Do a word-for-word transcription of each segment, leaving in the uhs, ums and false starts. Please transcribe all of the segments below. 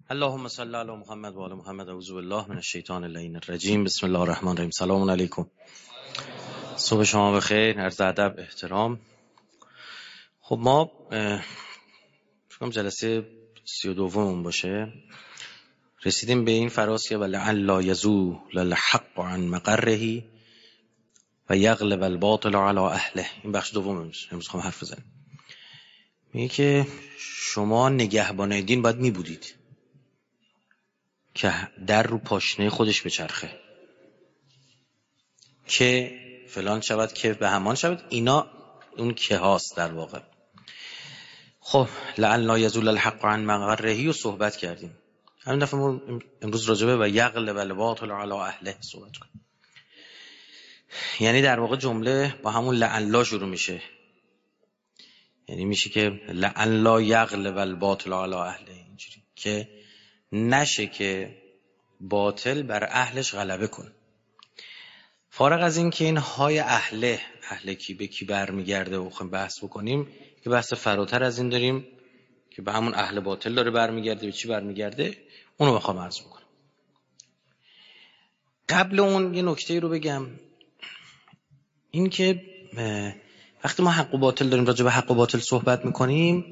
اللهم صل علی محمد و آل محمد. اعوذ بالله من الشیطان اللعین الرجیم. بسم الله الرحمن الرحیم. سلام علیکم. صبح شما بخیر. عرض ادب احترام. خب ما فکرم جلسه سی و دومون باشه. رسیدیم به این فراز که ولعل یزول الحق عن مقره و یغلب الباطل علی اهله. این بخش دوم امروز امروز خواهم حرف بزنم. میگه که شما نگهبان دین باید میبودید که در رو پاشنه خودش بچرخه، که فلان شود که به همان شود. اینا اون که هاست در واقع. خب لعل یزول الحق عن مقرهی رو صحبت کردیم. همین دفعه امروز راجبه و یغلب الباطل علی اهله صحبت کنیم. یعنی در واقع جمله با همون لعل شروع میشه، یعنی میشه که لعل یغلب الباطل علی اهله، اینجوری که نشه که باطل بر اهلش غلبه کن. فارغ از این که این های اهله اهله کی به کی برمیگرده و خواهیم بحث بکنیم، یه بحث فراتر از این داریم که به همون اهل باطل داره برمیگرده. به چی برمیگرده اونو بخوام عرض بکنم. قبل اون یه نکته رو بگم، این که وقتی ما حق و باطل داریم راجع به حق و باطل صحبت میکنیم،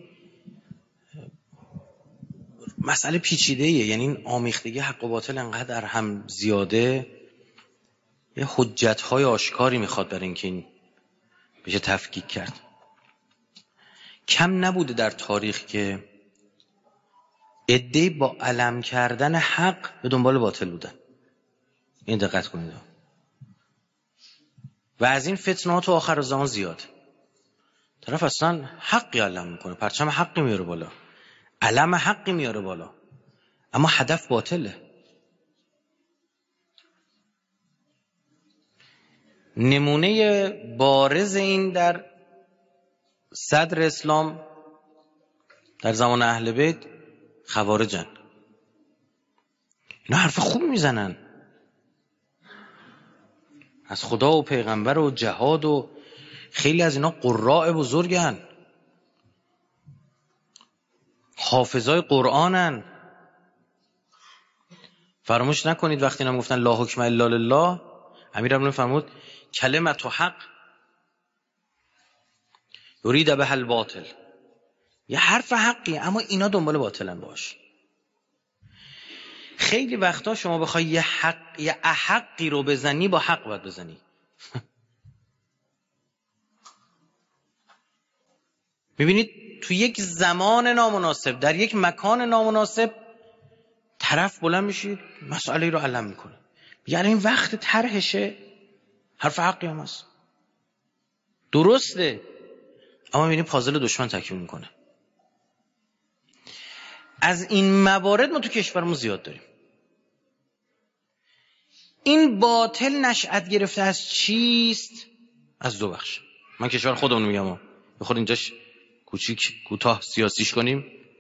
مسئله پیچیده‌ایه. یعنی این آمیختگی حق و باطل انقدر در هم زیاده، یه حجت‌های آشکاری میخواد برای اینکه این بشه تفکیک کرد. کم نبوده در تاریخ که عده‌ای با علم کردن حق به دنبال باطل بودن. این دقت کنید. و از این فتنات و آخر زمان زیاد. طرف اصلا حقی علم میکنه، پرچم حقی میاره بالا، علم حقی میاره بالا، اما هدف باطله. نمونه بارز این در صدر اسلام در زمان اهل بیت خوارجن. اینا حرف خوب میزنن از خدا و پیغمبر و جهاد و خیلی از اینا قراء بزرگن، حافظای قرآنن. فراموش نکنید وقتی اینا گفتن لا حکم الا لله، امیرالمومنین فرمود کلمت حق یرید به الباطل. یه حرف حقی اما اینا دنبال باطلن باش. خیلی وقتا شما بخوای یه حق یه احقی رو بزنی، با حق باید بزنی. میبینید تو یک زمان نامناسب در یک مکان نامناسب طرف بلند میشه مسئله رو علم میکنه، یعنی این وقت طرحشه، حرف حقی هم هست، درسته، اما میبینید پازل دشمن تکمیل میکنه. از این موارد ما تو کشورمون زیاد داریم. این باطل نشأت گرفته از چیست؟ از دو بخش. من کشور خودمون میگم، بخور اینجاش کوچیک کوتاه سیاسیش کنیم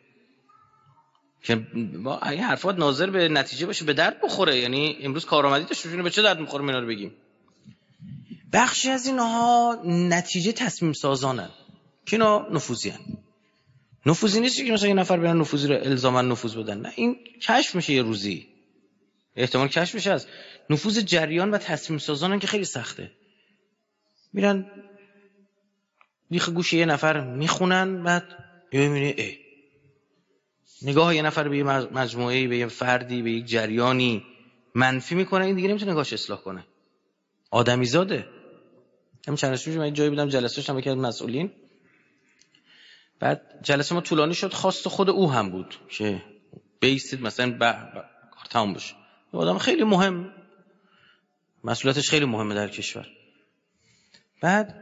که با این حرفات ناظر به نتیجه باشه، به درد بخوره. یعنی امروز کارآمدی داشت، به چه درد میخوره اینا رو بگیم. بخشی از اینها نتیجه تصمیم سازانن که اینا نفوذی هن. نفوذی نیست که مثلا یه نفر بیان نفوذی رو الزاما نفوذ بدن، نه، این کشف میشه یه روزی، احتمال کشف میشه. از نفوذ جریان و تصمیم سازانن که خیلی سخته. میرن بیخ گوش یه نفر میخونن، بعد میبینی ای نگاه یه نفر به یه مجموعه‌ای، به یه فردی، به یک جریانی منفی میکنه، این دیگه نمیتونه نگاهش اصلاح کنه. آدمی زاده. همین چند روز پیش من جایی بودم جلسه داشتم با یکی از مسئولین، بعد جلسه ما طولانی شد، خواست خود او هم بود که بیستید مثلا با کار تموم بشه. یه آدم خیلی مهم، مسئولیتش خیلی مهمه در کشور. بعد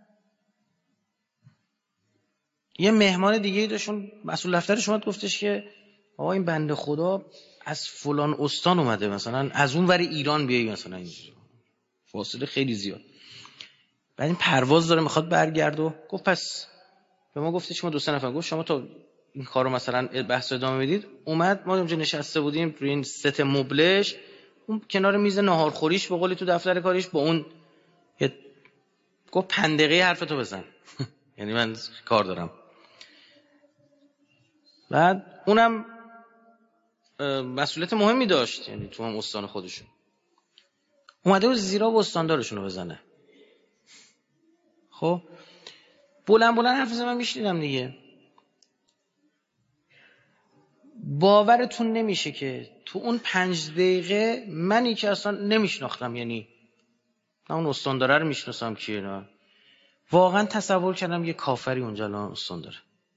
یه مهمان دیگه داشتون، مسئول دفترش اومد گفتش که آقا این بنده خدا از فلان استان اومده، مثلا از اون ور ایران بیایی، مثلا این فاصله خیلی زیاد. بعد این پرواز داره میخواد برگرد و گفت پس به ما گفتش ما دو سه نفر، گفت شما تا این کارو مثلا بحث ادامه بدید. اومد ما اونجا نشسته بودیم روی این ست مبلش، اون کنار میز ناهارخوریش به قولی تو دفتر کاریش با اون گفت پنج دقیقه حرفتو بزن. یعنی من کار دارم. بعد اونم مسئولیت مهمی داشت، یعنی تو هم استان خودشون اومده بود زیرا و استاندارشون رو بزنه. خب بلند بلند حرف من میشنیدم دیگه. باورتون نمیشه که تو اون پنج دقیقه منی که اصلا نمیشناختم، یعنی نه اون استانداره رو میشناسم کیه، نه واقعا تصور کردم یه کافری اونجا الان استانداره.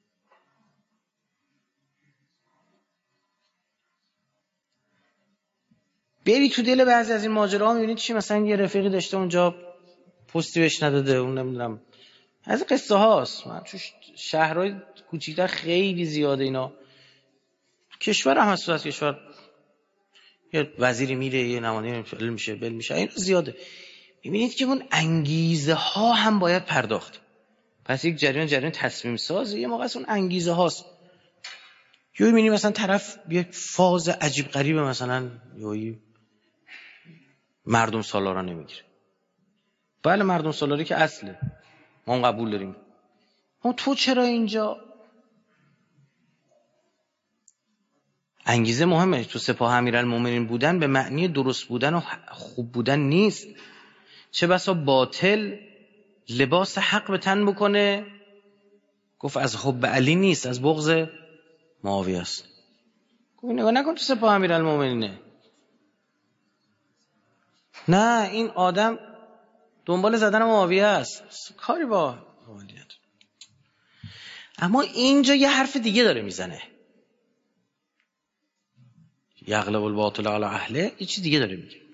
بری تو دل بعضی از این ماجراها میبینید چی، مثلا یه رفیقی داشته اونجا پستی بهش نداده، اون نمیدونم از قصه هاست. من تو شهرهای کوچیک‌تر خیلی زیاده اینا. کشور هم هست، از کشور یه وزیری میره یه نماینده بل میشه بل میشه این زیاده. میبینید که اون انگیزه ها هم باید پرداخت. پس یک جریان جریان تصمیم سازه، یه موقع اون انگیزه هاست. یا میبینی مثلا طرف یک فاز عجیب غریبه، مثلا یا مردم سالارا نمیگیره. بله مردم سالاری که اصله، ما هم قبول داریم. اما تو چرا اینجا؟ انگیزه مهمه. تو سپاه امیرالمومنین بودن به معنی درست بودن و خوب بودن نیست. چه بسا باطل لباس حق به تن بکنه، گفت از حب علی نیست، از بغض معاویه است. گفت نگاه نکن تو سپاه امیرالمومنینه، نه این آدم دنبال زدن معاویه است، کاری با والیت. اما اینجا یه حرف دیگه داره میزنه، یغلب الباطل علی اهله، یه چیز دیگه داره میگه.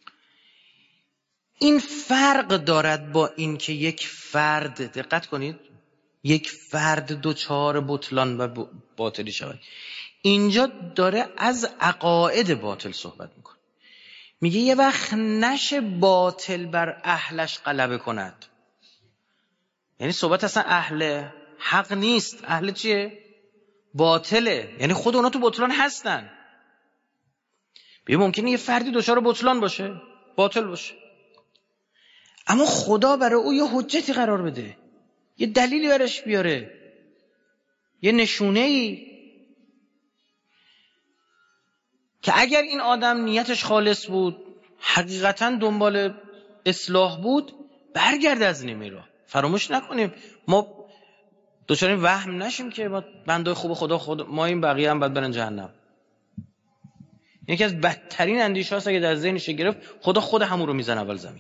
این فرق دارد با این که یک فرد، دقت کنید، یک فرد دوچار بطلان و باطلی شود. اینجا داره از عقاید باطل صحبت میکنه. میگه یه وقت نشه باطل بر اهلش غلبه کند. یعنی صحبت اصلا اهل حق نیست، اهل چیه؟ باطله. یعنی خود اونا تو بطلان هستن. بیا ممکنه یه فردی دوچار بطلان باشه، باطل باشه، اما خدا برای او یه حجتی قرار بده، یه دلیلی برش بیاره، یه نشونه‌ای که اگر این آدم نیتش خالص بود، حقیقتا دنبال اصلاح بود، برگرده از نیمه راه. فراموش نکنیم ما دوچار این وهم نشیم که ما بنده خوب خدا خدا ما این بقیه هم باید برن جهنم. یکی از بدترین اندیشه هاست اگه در ذهنش گرفت، خدا خود همون رو میزنه اول زمین.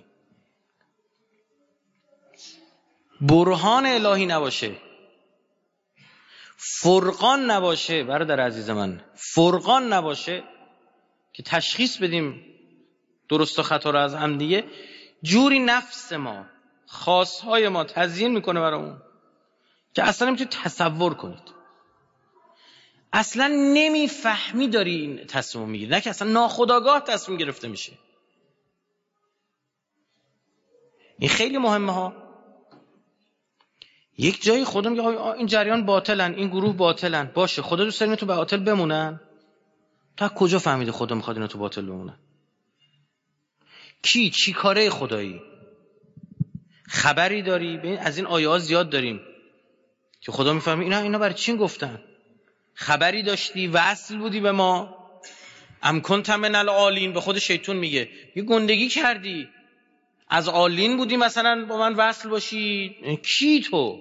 برهان الهی نباشه، فرقان نباشه، برادر عزیز من، فرقان نباشه که تشخیص بدیم درست و خطا رو از هم دیگه، جوری نفس ما، خواستهای ما تزیین میکنه برامون که اصلا نمیتونید تصور کنید. اصلا نمیفهمی داری این تصمیم میگیری، نه که اصلا ناخودآگاه تصمیم گرفته میشه. این خیلی مهمه ها. یک جایی خدا میگه این جریان باطلن، این گروه باطلن، باشه خدا دوست داره تو باطل بمونن. تا کجا فهمیده خدا میخواد اینا تو باطل بمونن؟ کی چی کاره خدایی؟ خبری داری؟ ببین از این آیه ها زیاد داریم که خدا میفهمه اینا اینا برای چی گفتن. خبری داشتی؟ وصل بودی به ما؟ ام کنت من العالین، به خود شیطان میگه یه گندگی کردی، از عالین بودی مثلا با من وصل باشی؟ کی تو؟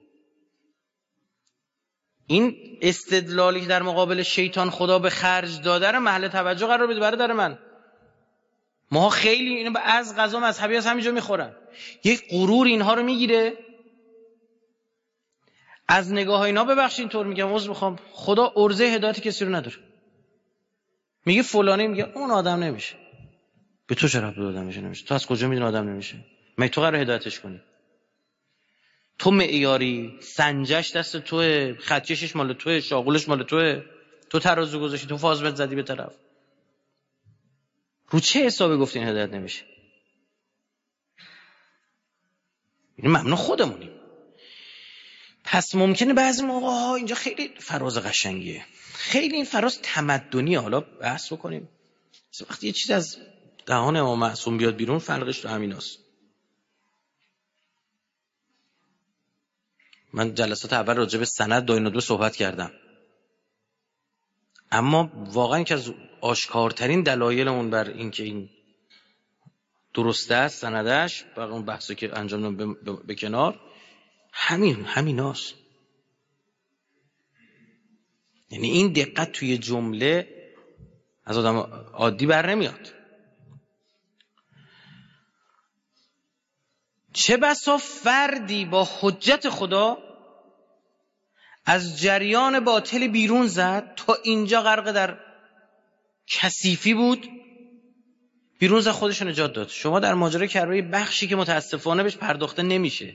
این استدلالی که در مقابل شیطان خدا به خرج داده رو محل توجه قرار بده. برادر من، ما خیلی اینو از قضا مذهبی از همینجا میخورن. یک غرور اینها رو میگیره. از نگاه اینا ببخشید اینطور میگم، عذر میخوام، خدا ارزه هدایت کسی رو نداره. میگه فلانی، میگه اون آدم نمیشه. به تو چرا به آدم میشه نمیشه؟ تو از کجا میدونی آدم نمیشه؟ مگه تو قراره هدایتش کنی؟ تو معیاری، سنجش دست توئه، خطکشش مال توئه، شاغلش مال توئه، تو ترازو گذاشتی، تو فازمت زدی به طرف. رو چه حسابی گفتی این هدایت نمیشه؟ این ممنون خودمونیم. پس ممکنه بعضی موقع ها اینجا خیلی فراز قشنگیه، خیلی این فراز تمدنیه. حالا بحث بکنیم وقتی یه چیز از دهان امام معصوم بیاد بیرون، فرقش تو همیناست. من جلسات اول راجع به سند دو اینا دو صحبت کردم. اما واقعا که از آشکارترین دلایل اون بر این که این درسته است سندش، بر اون بحثی که انجام دادم به, به کنار، همین همیناست. یعنی این دقت توی جمله از آدم عادی بر نمیاد. چه بسا فردی با حجت خدا از جریان باطل بیرون زد، تا اینجا غرق در کثیفی بود، بیرون زد خودش نجات داد. شما در ماجرای کربلای بخشی که متاسفانه بهش پرداخته نمیشه،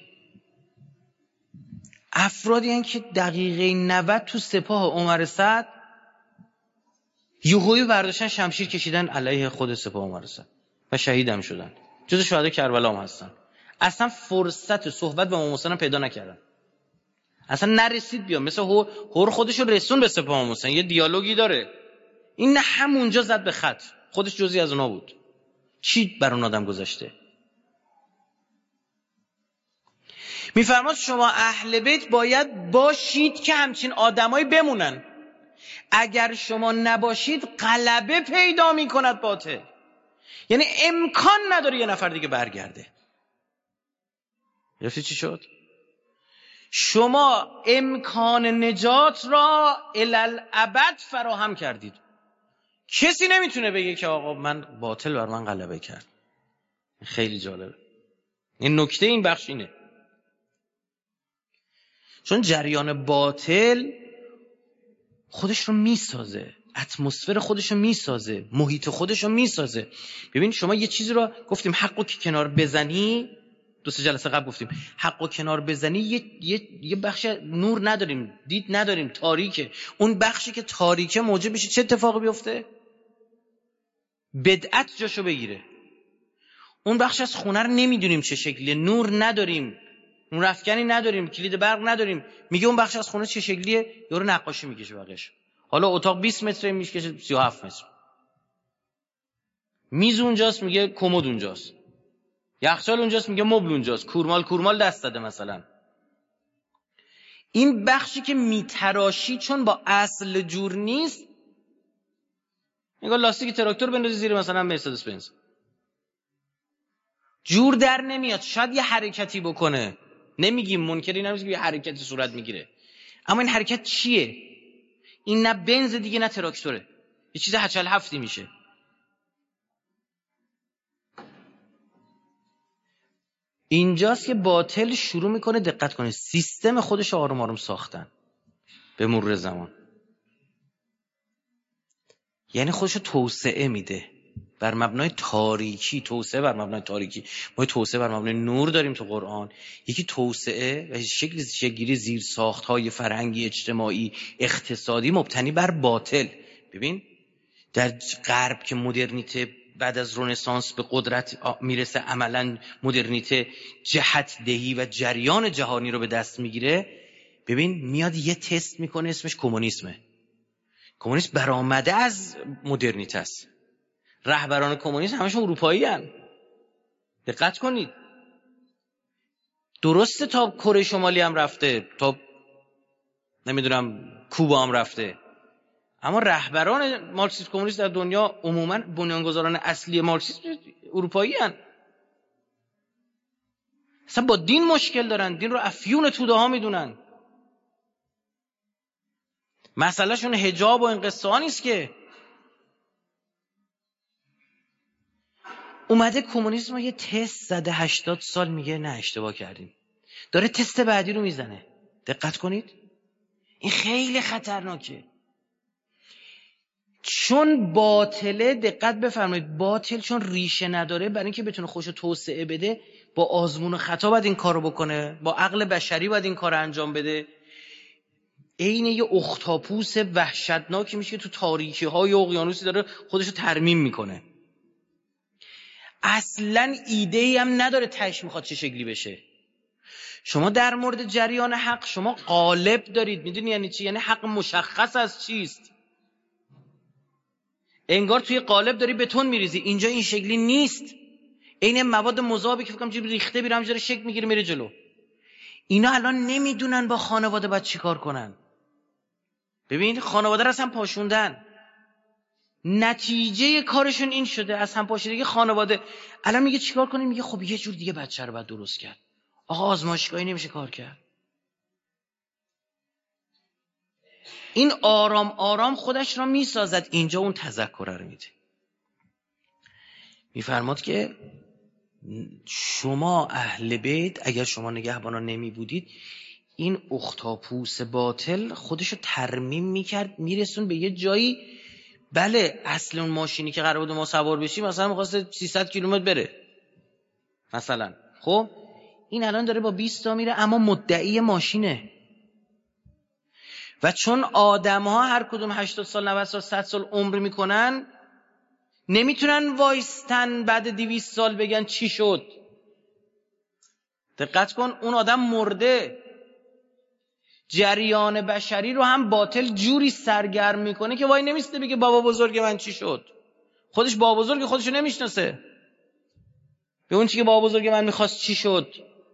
افرادی هستند که دقیقه نود تو سپاه عمر سعد یهویی برداشتن شمشیر کشیدن علیه خود سپاه عمر سعد و شهید هم شدن، جز شهدای کربلا هم هستن. اصلا فرصت صحبت با امام حسین پیدا نکردن، اصلا نرسید بیان. مثل هور خودشو رسون به سپاه امام حسین، یه دیالوگی داره، این نه همونجا زد به خط، خودش جزئی از اونا بود. چی بر اون آدم گذشته؟ میفرماد شما اهل بیت باید باشید که همچین آدمایی بمونن، اگر شما نباشید غلبه پیدا میکند باطل. یعنی امکان نداره یه نفر دیگه برگرده. یافتی چی شد؟ شما امکان نجات را الالعبد فراهم کردید. کسی نمیتونه بگه که آقا من باطل بر من غلبه کرد. خیلی جالبه. این نکته این بخش اینه، چون جریان باطل خودش رو میسازه، اتمسفر خودش رو میسازه، محیط خودش رو میسازه. ببین شما یه چیزی رو گفتیم حقو که کنار بزنی، دو سه جلسه قبل گفتیم حقو کنار بزنی، یه, یه،, یه بخش نور نداریم، دید نداریم، تاریکه. اون بخشی که تاریکه موجب بشه چه اتفاقی بیفته؟ بدعت جاشو بگیره. اون بخش از خونه رو نمیدونیم چه شکلیه، نور نداریم، نور افکنی نداریم، کلید برق نداریم، میگه اون بخش از خونه چه شکلیه؟ یارو نقاشی میکشه بقیش. حالا اتاق بیست متره میکشه سی و هفت متر، میز اونجاست میگه کمد اونجاست، یخچال اونجاست میگه مبل اونجاست، کورمال کورمال دست داده مثلا. این بخشی که میتراشی چون با اصل جور نیست، میگه لاستیک تراکتور بندازی زیر مثلا مرسدس بنز، جور در نمیاد. شاید یه حرکتی بکنه، نمیگیم منکری نمیگیم، یه حرکتی صورت میگیره، اما این حرکت چیه؟ این نه بنز دیگه نه تراکتوره، یه چیز هچل هفتی میشه. اینجاست که باطل شروع میکنه، دقت کنه، سیستم خودش آروم آروم ساختن به مرور زمان. یعنی خودشو توسعه میده بر مبنای تاریکی، توسعه بر مبنای تاریکی. ما توسعه بر مبنای نور داریم تو قرآن، یکی توسعه و شکل شکلی زیر ساخت‌های فرهنگی، اجتماعی، اقتصادی مبتنی بر باطل. ببین در غرب که مدرنیته بعد از رنسانس به قدرت میرسه، عملاً مدرنیته جهت دهی و جریان جهانی رو به دست میگیره، ببین میاد یه تست میکنه اسمش کمونیسمه. کمونیسم برآمده از مدرنیته است. رهبران کمونیسم همشون اروپایی هستند. دقت کنید. درسته تا کره شمالی هم رفته، تا نمیدونم کوبا هم رفته، اما رهبران مارکسیسم کمونیست در دنیا عموما بنیانگذاران اصلی مارکسیسم اروپایی هستند. اصلا با دین مشکل دارن، دین رو افیون توده ها میدونن. مسئله شون حجاب و این قصه ها نیست که. اومده کمونیسم رو یه تست زده هشتاد سال، میگه نه اشتباه کردیم، داره تست بعدی رو میزنه. دقت کنید، این خیلی خطرناکه، چون باطله. دقت بفرمایید، باطل چون ریشه نداره، برای اینکه بتونه خودشو توسعه بده با آزمون و خطا باید این کارو بکنه، با عقل بشری باید این کارو انجام بده. عین یه اختاپوس وحشتناکی میشه که تو تاریکی های اقیانوسی داره خودشو ترمیم میکنه، اصلا ایده ای هم نداره تهش میخواد چه شکلی بشه. شما در مورد جریان حق شما قالب دارید، میدونی یعنی چی؟ یعنی حق مشخص از چیست، انگار توی قالب داری بتون میریزی. اینجا این شکلی نیست، عین مواد مذابی که فکرم جیب ریخته میره همینجوری شکل میگیره میره جلو. اینا الان نمیدونن با خانواده باید چیکار کنن. ببین خانواده رو اصلا پاشوندن، نتیجه کارشون این شده از هم پاشیدگی خانواده. الان میگه چیکار کنیم؟ میگه خب یه جور دیگه بچه رو باید درست کرد. آقا آزمایشگاهی نمیشه کار کرد. این آرام آرام خودش را میسازد. اینجا اون تذکر رو میده. میفرماد که شما اهل بیت اگر شما نگهبانان نمی بودید، این اختاپوس باطل خودشو ترمیم میکرد میرسون به یه جایی. بله اصل اون ماشینی که قرار بود ما سوار بشیم مثلا می‌خواسته سیصد کیلومتر بره مثلا، خب این الان داره با بیست تا میره اما مدعی ماشینه. و چون آدم ها هر کدوم هشتاد سال نود سال صد سال عمر میکنن، نمیتونن وایستن بعد دویست سال بگن چی شد. دقت کن، اون آدم مرده. جریان بشری رو هم باطل جوری سرگرم میکنه که وای نمیسته بگه بابا بزرگ من چی شد. خودش بابا بزرگ خودشو نمیشناسه. به اون چی که بابا بزرگ من میخواست چی شد.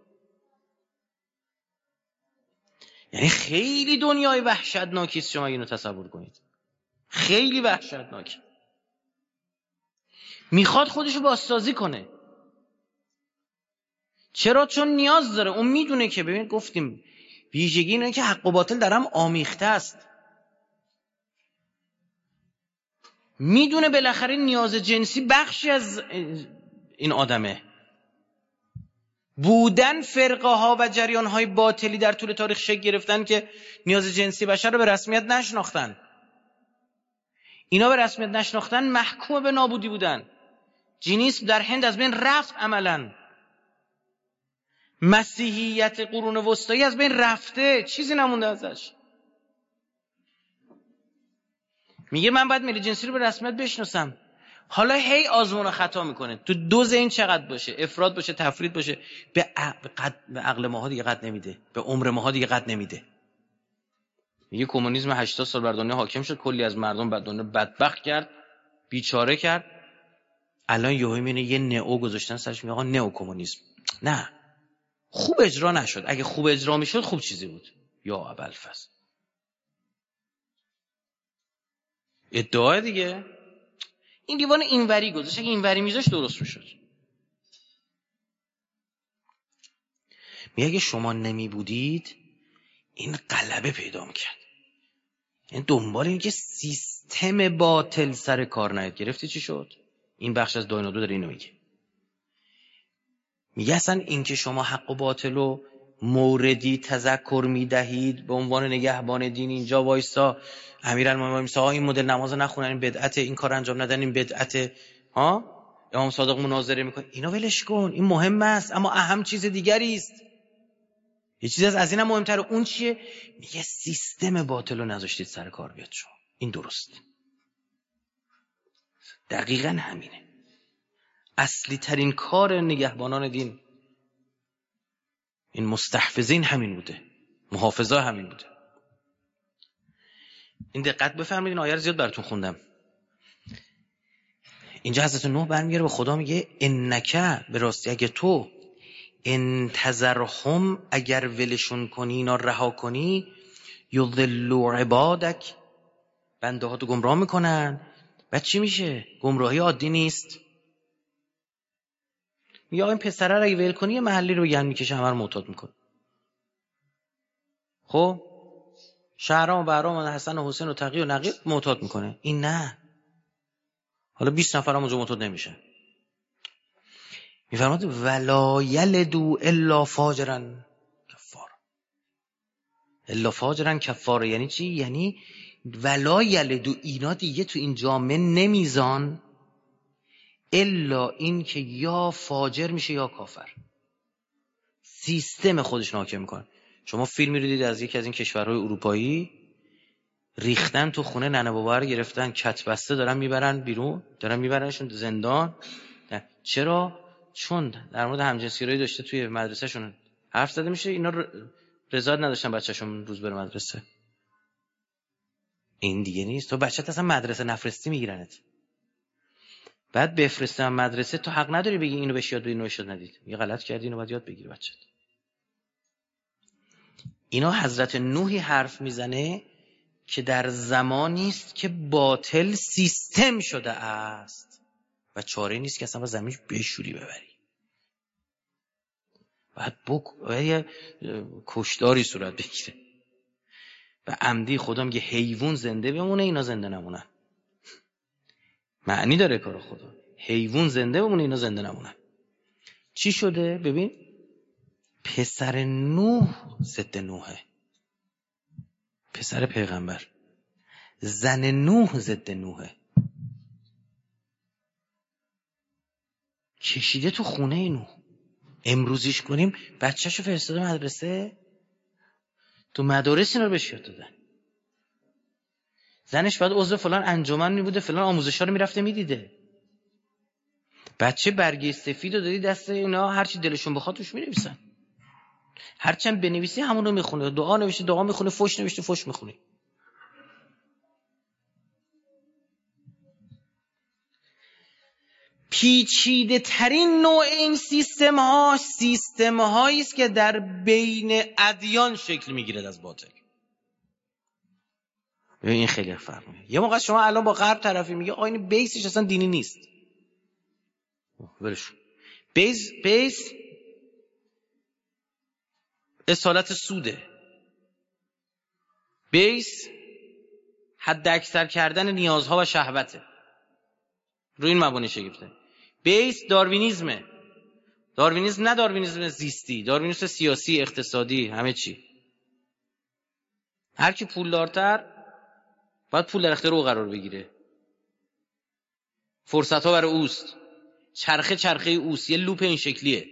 یعنی خیلی دنیای وحشتناکی است شما اینو تصور کنید. خیلی وحشتناک. میخواد خودشو بازسازی کنه. چرا؟ چون نیاز داره. اون میدونه که ببین گفتیم ویژگی اینه که حق و باطل در هم آمیخته است. میدونه بالاخره نیاز جنسی بخشی از این آدمه. بودن فرقه ها و جریان های باطلی در طول تاریخ شکل گرفتن که نیاز جنسی بشر رو به رسمیت نشناختن. اینا به رسمیت نشناختن محکوم به نابودی بودن. جنیسم در هند از بین رفت عملاً. مسیحیت قرون وسطایی از بین رفته، چیزی نمونده ازش. میگه من باید میل جنسی رو به رسمیت بشناسم. حالا هی آزمون و خطا میکنه. تو دوز این چقدر باشه، افراد باشه، تفرید باشه، به عقل ماها دیگه قد نمیده، به عمر ماها دیگه قد نمیده. میگه کمونیسم هشتاد سال بر دنیا حاکم شد، کلی از مردم بر دنیا بدبخت کرد، بیچاره کرد. الان یهو میبینه یه نئو گذاشتن سرش، میگه آقا نئو کمونیسم. نه، خوب اجرا نشد. اگه خوب اجرا میشد خوب چیزی بود. یا ابوالفضل ادعا دیگه. این دیوان اینوری گذاشت، اگه اینوری میذاشت درست میشد. میگه اگه شما نمی بودید این غلبه پیدا میکرد. این دنبال این که سیستم باطل سر کار نیاد. گرفتی چی شد؟ این بخش از داینادو داره اینو میگه. میگه اصلا این که شما حق و باطل رو موردی تذکر میدهید به عنوان نگهبان دین، اینجا وایسا امیرالمومنین وایسا این مدل نماز نخونن این بدعته، این کار انجام ندن این بدعته، ها امام صادق مناظره میکنه، اینا ولش کن، این مهم است اما اهم چیز دیگری است. یه چیز از از اینم مهمتره. اون چیه؟ میگه سیستم باطل رو نذاشتید سر کار بیاد شما. این درست. دقیقاً همینه. اصلی ترین کار نگهبانان دین، این مستحفظین همین بوده، محافظا همین بوده. این دقت بفرمایید، این آیه رو زیاد براتون خوندم. اینجا حضرت نوح برمیگره به خدا میگه انک، به راستی اگه تو انتظرهم، اگر ولشون کنی اینا رها کنی، یضلوا عبادک، بنده ها تو گمراه میکنن. بعد چی میشه؟ گمراهی عادی نیست. میگه این پسره رو اگه ول کنی یه محلی رو گن میکشه، همه رو معتاد میکنه. خب شهرام و بهرام و حسن و حسین و تقی و نقی معتاد میکنه. این نه. حالا بیست نفر هم اونجا معتاد نمیشه. میفرماد ولا یلدوا الا فاجرا کفار. الا فاجرا کفار یعنی چی؟ یعنی ولا یلدوا، اینا دیگه تو این جامعه نمیزان الا این که یا فاجر میشه یا کافر. سیستم خودش حاکم میکنه. شما فیلم می‌دیدید از یکی از این کشورهای اروپایی، ریختن تو خونه ننه بابا رو گرفتن کت بسته دارن میبرن بیرون، دارن میبرنشون زندان. چرا؟ چون در مورد همجنسگرایی داشته توی مدرسهشون حرف زده میشه، اینا رضایت نداشتن بچه‌شون روز بره مدرسه. این دیگه نیست. تو بچه‌ت اصلا مدرسه نفرستی میگیرنت. بعد بفرستن مدرسه، تو حق نداری بگی اینو بهش یاد بدید اینو بهش یاد ندید. یه غلط کردی اینو باید یاد بگیری بچه‌ت. اینا حضرت نوحی حرف میزنه که در زمانی است که باطل سیستم شده است و چاره نیست که اصلا با زمینش بشوری ببری. باید بک... باید کشداری صورت بگیره و عمدی خدا میگه حیوان زنده بمونه اینا زنده نمونن. معنی داره کار خدا. حیوان زنده بمونه اینا زنده نمونن. چی شده؟ ببین پسر نوح ضد نوحه، پسر پیغمبر. زن نوح ضد نوحه، کشیده تو خونه نوح. امروزیش کنیم بچه‌شو فرستاده مدرسه، تو مدارس اینا رو بهش یاد دادن. زنش بعد عضو فلان انجمن می بوده، فلان آموزش‌ها رو میرفته میدیده. بچه برگه سفید رو دادی دست اینا، هر چی دلشون بخواد توش مینویسن. هر چند بنویسی همون رو میخونه. دعا نوشته دعا میخونه، فوش نوشته فوش میخونه. پیچیده ترین نوع این سیستم ها سیستم هایی است که در بین ادیان شکل میگیرد از باطل. این خیلی فرق میکنه. یه موقع شما الان با غرب طرفی میگه آ این بیسش اصلا دینی نیست. ولش. بیس بیس اصالت سوده. بیس حد اکثر کردن نیازها و شهوته. روی این مبانی شگفته. بیس داروینیزمه. داروینیزم نه داروینیزم زیستی، داروینیزم سیاسی، اقتصادی، همه چی. هر کی پولدارتر باید پول در اختیار او قرار بگیره. فرصت ها برای اوست. چرخه چرخه اوست. یه لوپ این شکلیه.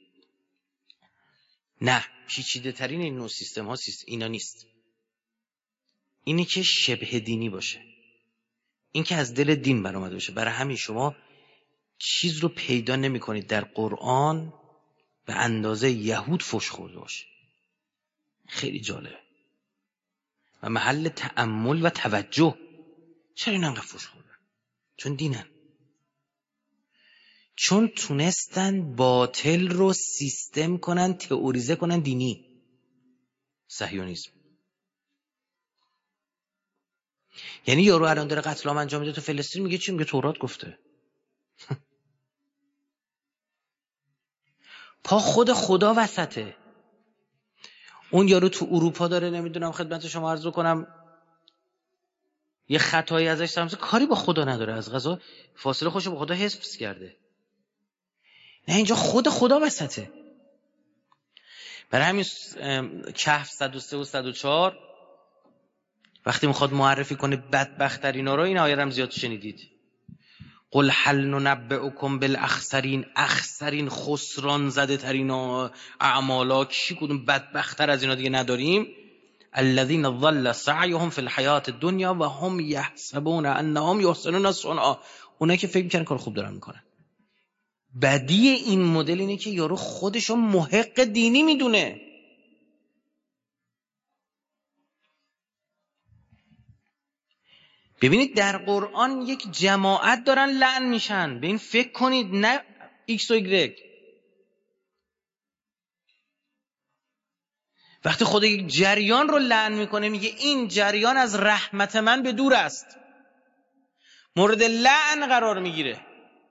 نه، پیچیده ترین این نوع سیستم ها سیست. اینا نیست. اینی که شبه دینی باشه. این که از دل دین برآمده باشه. برای همین شما چیز رو پیدا نمی کنید در قرآن به اندازه یهود فحش خورده باشه. خیلی جالبه و محل تأمل و توجه. چرا این انقدر فحش خوردن؟ چون دینن. چون تونستن باطل رو سیستم کنن، تئوریزه کنن دینی. صهیونیسم. یعنی یارو الان داره قتل عام انجام میده تو فلسطین، میگه چی؟ میگه تورات گفته. پا خود خدا وسطه. اون یارو تو اروپا داره، نمیدونم خدمت شما عرض کنم، یه خطایی ازش سمسه، کاری با خدا نداره، از قضا فاصله خوشو با خدا حفظ کرده. نه، اینجا خود خدا وسطه. برای همین کهف صد و سه و صد و چهار وقتی میخواد معرفی کنه بدبخت ترین رو، این آیه رو زیاد شنیدید. قل هل ننبئکم بالاخسرین، اخسرین خسران زده ترین اعمالا، کی کدوم بدبخت‌تر از اینا دیگه نداریم؟ الذين ضل سعيهم في الحياة الدنيا وهم يحسبون انهم يحسنون صنعا. اونا که فکر میکنن کار خوب دارن میکنن. بدی این مدل اینه که یارو خودشو محق دینی میدونه. ببینید در قرآن یک جماعت دارن لعن میشن. به این فکر کنید، نه ایکس و ایگرگ. وقتی خدا یک جریان رو لعن میکنه میگه این جریان از رحمت من به دور است، مورد لعن قرار میگیره.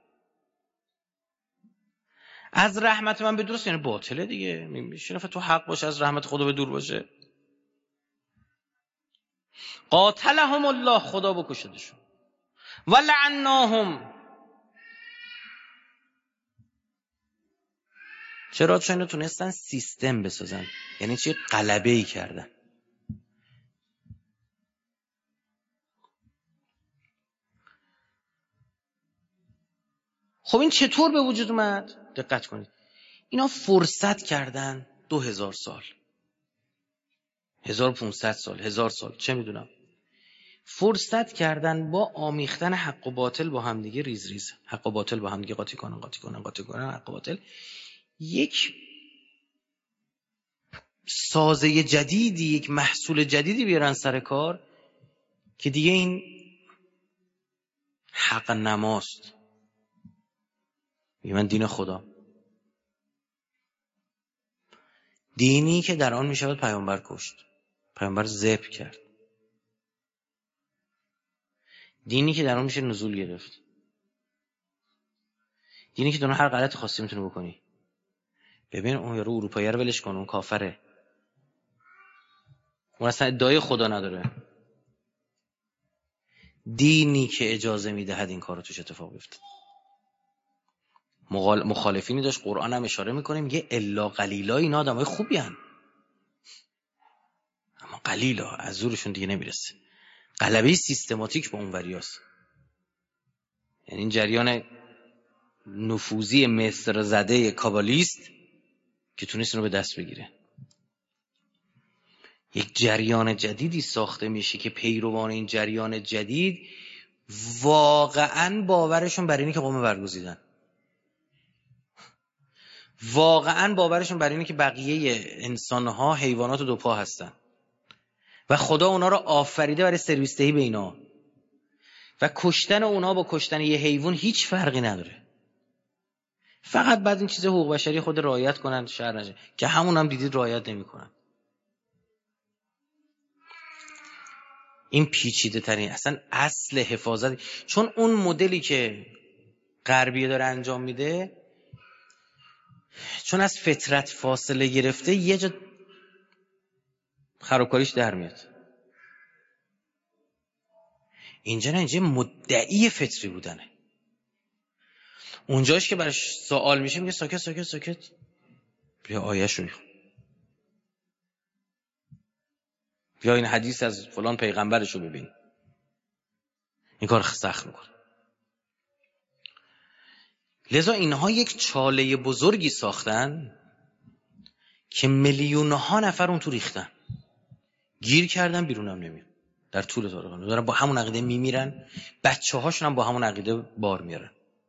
از رحمت من به دور است یعنی باطله دیگه. میشه تو حق باشه از رحمت خدا به دور باشه. قاتلهم الله، خدا بکشدشون. و لعناهم. چرا؟ چون تونستن سیستم بسازن. یعنی چی؟ غلبه‌ای کردن. خب این چطور به وجود اومد؟ دقت کنید. اینا فرصت کردن دو هزار سال، هزار و پونصد سال، هزار سال، چه میدونم. فرصت کردن با آمیختن حق و باطل با هم دیگه، ریز ریز حق و باطل با هم دیگه قاطی کنن قاطی کنن قاطی کنن حق و باطل، یک سازه جدیدی، یک محصول جدیدی بیارن سر کار که دیگه این حق نماست. میگه من دین خدا، دینی که در آن میشود پیامبر کشت، پیامبر ذبح کرد. دینی که در اون میشه نزول گرفت، دینی که دونه هر غلطی خواستی میتونه بکنی. ببین اون یارو اروپایی رو ولش کن، اون کافره، اون اصلا ادعای خدا نداره. دینی که اجازه میدهد این کارو توش اتفاق بیفته. مخالفینی داشت، قرآن هم اشاره میکنه میگه الا قلیلا، اینا آدمای خوبی هن. اما قلیلا از زورشون دیگه نمیرسه. غلبه سیستماتیک با اون وریاست. یعنی این جریان نفوذی مصر زده کابالیست که تونست اینو به دست بگیره. یک جریان جدیدی ساخته میشه که پیروان این جریان جدید واقعاً باورشون بر اینه که قوم برگزیدن، واقعاً باورشون بر اینه که بقیه انسان‌ها حیوانات دو پا هستن و خدا اونا رو آفریده برای سرویس دهی به اینا و کشتن اونا با کشتن یه حیوان هیچ فرقی نداره. فقط بعد این چیز حقوق بشری خود رعایت کنن شر نشه، که همون هم دیدید رعایت نمی‌کنن. این پیچیده ترین اصلا اصل حفاظت، چون اون مدلی که غربیه داره انجام میده چون از فطرت فاصله گرفته یه جا خرابکاریش در میاد. اینجا نه، اینجا مدعی فطری بودنه. اونجاش که براش سوال میشه میگه ساکت ساکت ساکت، بیا آیه‌ش رو میخون، بیا این حدیث از فلان پیغمبرش رو ببین. این کار سخت میکنه. لذا اینها یک چاله بزرگی ساختن که میلیون‌ها نفر اون تو ریختن، گیر کردن، بیرون هم نمیان. در طول تاریخ دارن با همون عقیده میمیرن، بچه هاشون هم با همون عقیده بار میارن.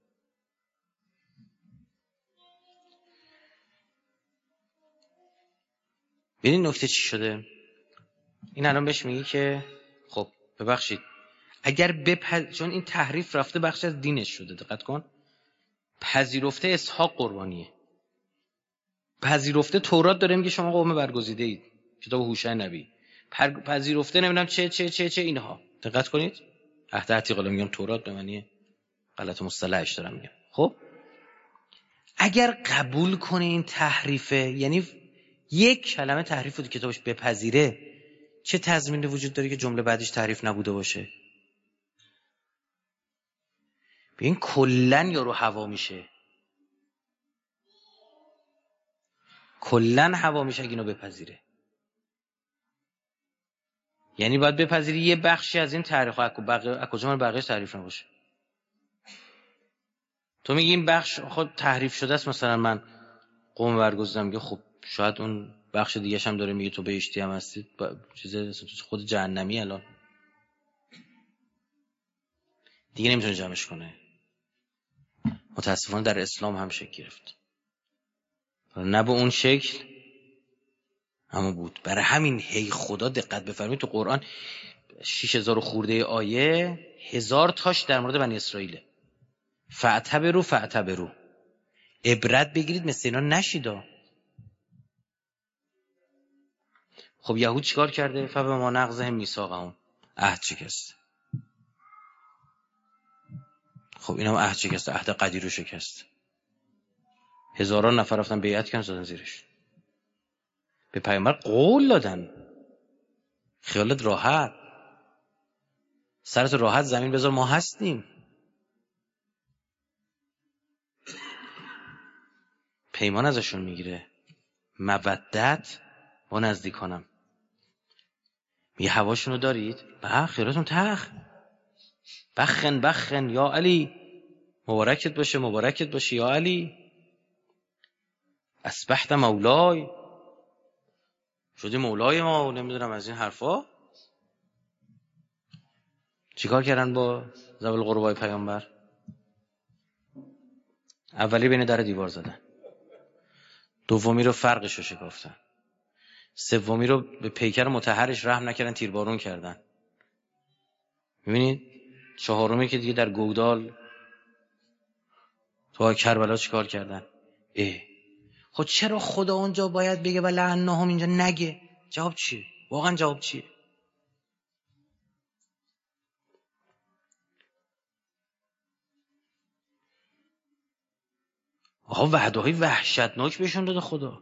ببین نکته چی شده. این الان بهش میگی که خب ببخشید اگر بپذ... چون این تحریف رفته بخش از دینش شده، دقت کن، پذیرفته اسحاق قربانیه، پذیرفته تورات داره میگه شما قوم برگزیده اید، کتاب هوشع نبی، پذیرفته نمیدونم چه چه چه چه اینها. دقت کنید، عهد عتیق الان میگم تورات به معنی غلط مصطلحش دارم میگم. خب اگر قبول کنه این تحریفه، یعنی یک کلمه تحریف رو کتابش بپذیره، چه تضمینی وجود داره که جمله بعدش تحریف نبوده باشه؟ ببین کلن یارو هوا میشه، کلن هوا میشه اگه اینو بپذیره. یعنی باید بپذیری یه بخشی از این تحریف ها از کجا من بقیه‌اش تحریف نباشه. تو میگی این بخش خود تحریف شده است، مثلا من قوم برگزیدم، میگه خب شاید اون بخش دیگه هم داره میگه تو بهشتی هم هستی، چیز خود جهنمی الان دیگه نمیتونه جمعش کنه. متاسفانه در اسلام هم شکل گرفت، نه به اون شکل اما بود. برای همین هی خدا دقت بفرمایید تو قرآن شش هزار خورده آیه، هزار تاش در مورد بنی اسرائیله. فاعتبروا فاعتبروا، عبرت بگیرید مثل اینا نشیدا. خب یهود چیکار کرده؟ فبما نقضهم میثاقهم، عهد شکست. خب اینم عهد شکست، عهد قدیر رو شکست. هزاران نفر رفتن بیعت کردن زدن زیرش. به پیامبر قول دادن خیالت راحت، سرت راحت زمین بذار ما هستیم. پیمان ازشون میگیره، مودت با نزدیکانم. میگه هواشونو دارید؟ به خیراتون تخ بخن بخن یا علی، مبارکت باشه مبارکت باشه یا علی، اصبحت مولای، شدی مولای ما، نمیدونم از این حرفا. چیکار کردن با ذوی القربای پیامبر؟ اولی بین در دیوار زدن، دومی رو فرقش رو شکافتن، سومی رو به پیکر مطهرش رحم نکردن، تیربارون کردن. میبینید چهارمی که دیگه در گودال تو کربلا چیکار کردن؟ اه خب چرا خدا اونجا باید بگه ولعنهم، اینجا نگه؟ جواب چیه؟ واقعا جواب چیه؟ آقا وعده‌های وحشتناک بهشون داده خدا.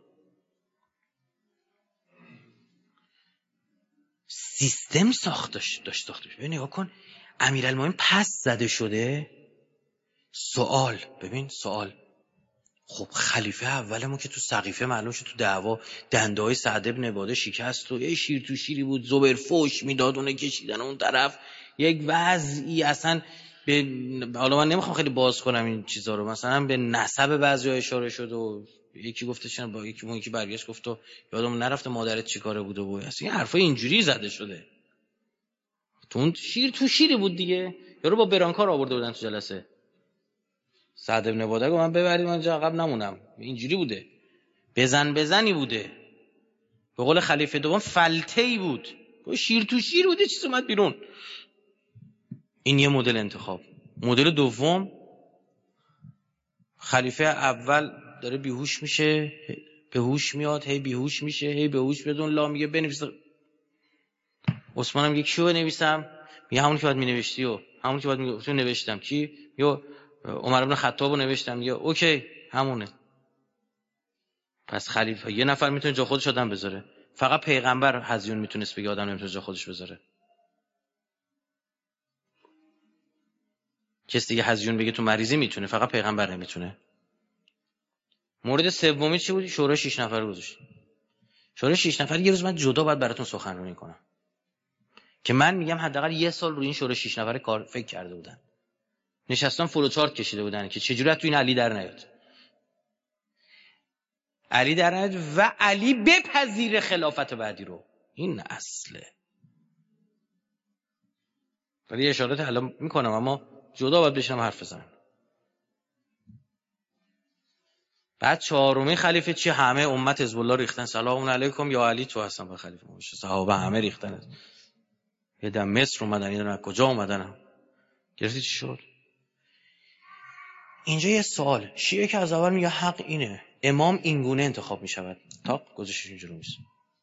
سیستم ساخت داشت داشت ساخته شده. نگاه کن امیرالمومنین پس زده شده. سوال ببین سوال خب خلیفه اولمون که تو سقیفه معلوم شد تو دعوا دنده های سعد بن عباده شکست و یه شیر تو شیری بود، زبیر فوش میداد اون کشیدن اون طرف، یک وضعی اصلا به حالا من نمیخوام خیلی باز کنم این چیزا رو، مثلا به نسب بعضیا اشاره شد و یکی گفتش با یکی اون یکی برگشت گفت تو یادم نرفته مادرت چیکاره بوده و اصلا این حرفای اینجوری زده شده. تو اون شیر تو شیری بود دیگه، یارو با برانکار آورده بودن تو جلسه. سعد بن عباده گفت من ببرید من جا عقب نمونم. اینجوری بوده، بزن بزنی بوده، به قول خلیفه دوم فلته‌ای بود، شیر تو شیر بوده، چیز اومد بیرون. این یه مدل انتخاب. مدل دوم خلیفه اول داره بیهوش میشه، به هوش میاد، هی بیهوش میشه، هی به هوش بدون لا میگه بنویس. عثمانم یک شو بنویسم، میگه همون که بعد مینوشتی و همون که بعد میگفت نوشتم. کی؟ یا عمر بن خطاب رو نوشتم. یا اوکی همونه. پس خلیفه یه نفر میتونه جا خودش آدم بذاره، فقط پیغمبر هزیون میتونست بگه آدم نمیتونه جا خودش بذاره. کسی دیگه هزیون بگه تو مریضی میتونه، فقط پیغمبر نمیتونه. مورد سومی چی بود؟ شورای شش نفره گذاشت. شورای شش نفره یه روز من جدا باید براتون سخنرانی کنم که من میگم حداقل یه سال روی این شورای شش نفره کار فکر کرده بودن، نشستن فلو چارت کشیده بودن که چجوری تو این علی در نیاد، علی در نیاد و علی بپذیر خلافت بعدی رو. این اصله. ولی اشارات الان میکنم اما جدا باید بشنم حرف بزنم. بعد چهارمی خلیفه چی؟ همه امت حزب الله ریختن سلام علیکم یا علی تو هستن به خلیفه مباشر. صحابه همه ریختن. یه دم مصر اومدن، یه دم کجا اومدن. گرفتی چی شد؟ اینجا یه سوال. شیعه که از اول میگه حق اینه، امام اینگونه انتخاب میشود، تا گذاشتش اینجوری نیست.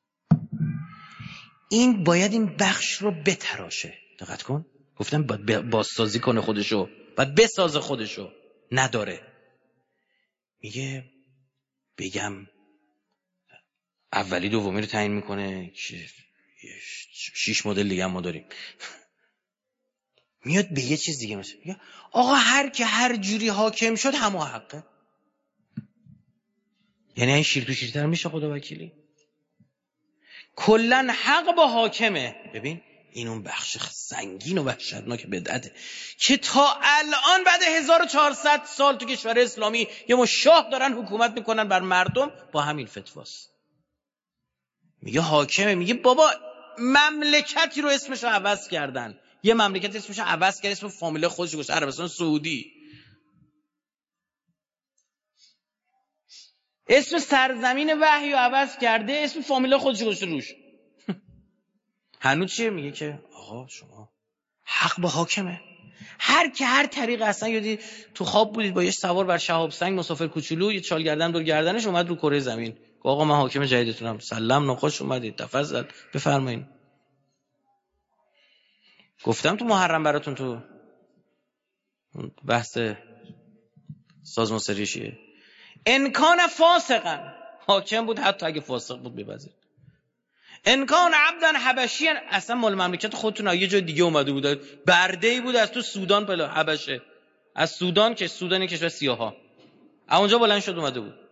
این باید این بخش رو بتراشه. دقت کن گفتم باید بازسازی کنه خودشو، باید بسازه خودشو. نداره. میگه بگم اولی دومی رو تعیین میکنه که شش مدل دیگه هم ما داریم. میاد به یه چیز دیگه مثلا میگه آقا هر که هر جوری حاکم شد همه حقه. یعنی این شیر تو شیرتر میشه خدا وکیلی. کلن حق با حاکمه. ببین این اون بخش سنگین و وحشتناک بدعته که تا الان بعد هزار و چهارصد سال تو کشور اسلامی یه مو شاه دارن حکومت میکنن بر مردم با همین فتواست. میگه حاکمه. میگه بابا مملکتی رو اسمش رو عوض کردن، یه مملکت اسمش رو عوض کرد، اسم فامیله خودش گذاشت عربستان سعودی، اسم سرزمین وحی رو عوض کرده، اسم فامیله خودش گذاشته روش. هنوز چیه؟ میگه که آقا شما حق با حاکمه. هر که هر طریق اصلا یادی تو خواب بودید با یه سوار بر شهاب سنگ مسافر کوچولو یه چال گردن دور گردنش اومد رو کره زمین، آقا من حاکم جدیدتونم، سلام نخوش اومدید، تفضل بفرمایید. گفتم تو محرم براتون تو بحث سازمان سری شیعه انکان فاسقا، حاکم بود حتی اگه فاسق بود بپذیر. انکان عبدن حبشی، اصلا مال مملکت خودتون یه جای دیگه اومده بود، برده‌ای بود از تو سودان پلا حبشه، از سودان که سودان کشور سیاها، اونجا بلند شد اومده بود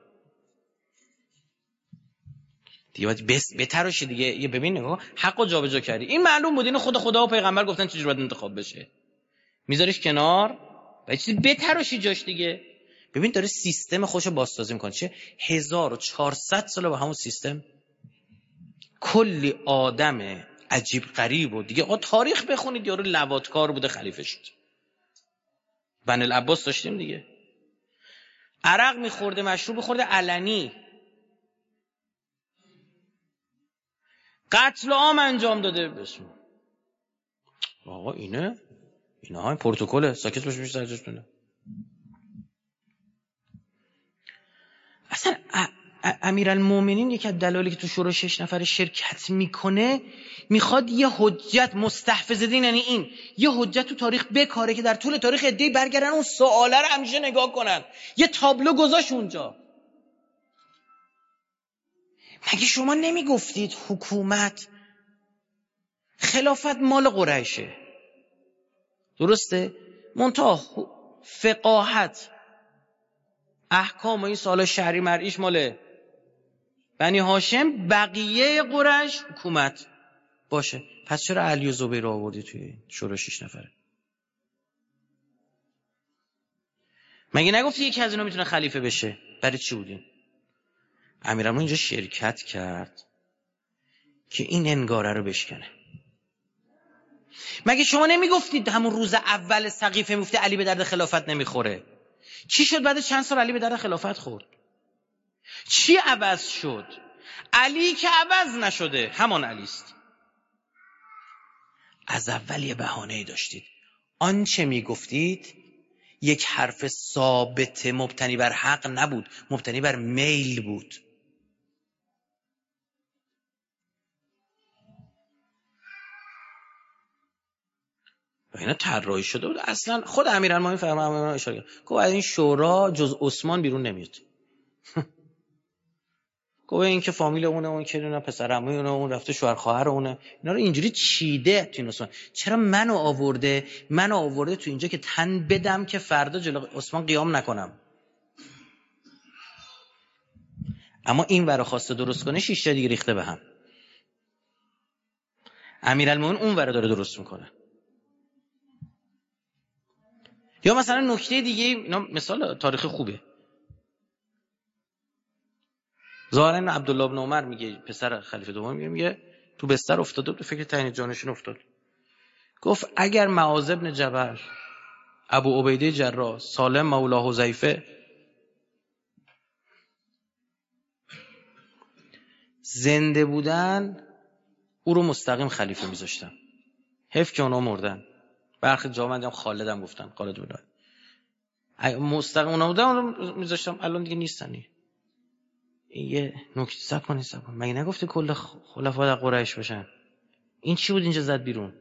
دیگه. باید بس بتراشه دیگه. یه ببین نگاه حقو جابجا کردی. این معلوم بود، اینو خود خدا و پیغمبر گفتن چجوری باید انتخاب بشه. میذاریش کنار و چیزی بتراشی جاش دیگه. ببین داره سیستم خوشو بازسازی میکنه. چه هزار و چهارصد ساله با همون سیستم کلی آدم عجیب غریب و دیگه. آقا تاریخ بخونید یارو لواطکار بوده خلیفه شد. بن العباس داشتیم دیگه، عرق میخورده، مشروب میخورده علنی، قتل عام انجام داده. بسم آقا اینه اینا های پروتکل ساکت باش میشه سرجاش بنده. اصلا امیرالمومنین یکی از دلایلی که تو شورای شش نفر شرکت میکنه میخواد یه حجت مستحفظ دین، یعنی این یه حجت تو تاریخ بکاره که در طول تاریخ عده‌ای برگردن اون سواله رو همیشه نگاه کنن. یه تابلو گذاشت اونجا. مگه شما نمیگفتید حکومت خلافت مال قریشه؟ درسته؟ منتها فقاهت احکام و این سال شهری مرعیش مال بنی هاشم، بقیه قریش حکومت باشه. پس چرا علی و زبیر رو آوردی توی شورای شش نفره؟ مگه نگفتی یکی از اینا میتونه خلیفه بشه؟ برای چی بودین؟ امیرالمومنین اینجا شرکت کرد که این انگاره رو بشکنه. مگه شما نمیگفتید همون روز اول سقیفه میگفتی علی به درد خلافت نمیخوره؟ چی شد بعد چند سال علی به درد خلافت خورد؟ چی عوض شد؟ علی که عوض نشده، همان علیست. از اول یه بهانه‌ای داشتید. آنچه میگفتید یک حرف ثابت مبتنی بر حق نبود، مبتنی بر میل بود. و اینا طراحی شده بود. اصلا خود امیرالمومنین فرمودن اشاره کرد گفت از این شورا جز عثمان بیرون نمیاد. گفت این که فامیل اونه، اون که اون پسر عموی اونه، اون رفته شوهر خواهر اونه، اینا رو اینجوری چیده تو این عثمان. چرا منو آورده؟ منو آورده تو اینجا که تن بدم که فردا جلو عثمان قیام نکنم. اما این ورا خواسته درست کنه، شش تا دیگه ریخته به هم. امیرالمومنین اون ورا داره درست میکنه. یا مثلا نکته دیگه، اینا مثال تاریخ خوبه. ظاهرا عبدالله بن عمر میگه، پسر خلیفه دوم، میگه میگه تو بستر افتاده بود، فکر تعیین جانشین افتاد. گفت اگر معاذ بن جبل، ابو عبیده جراح، سالم مولا حذیفه زنده بودن او رو مستقیم خلیفه میذاشتن. حیف که اونا مردن. برخی جا من دیدم خالدم گفتن، خالد بودن. مستقیم اونا بودن اون میذاشتم، الان دیگه نیستن. این یه نکته صبر کنید صبر کنید. مگه نگفته کل خلفا در قریش باشن؟ این چی بود اینجا زد بیرون؟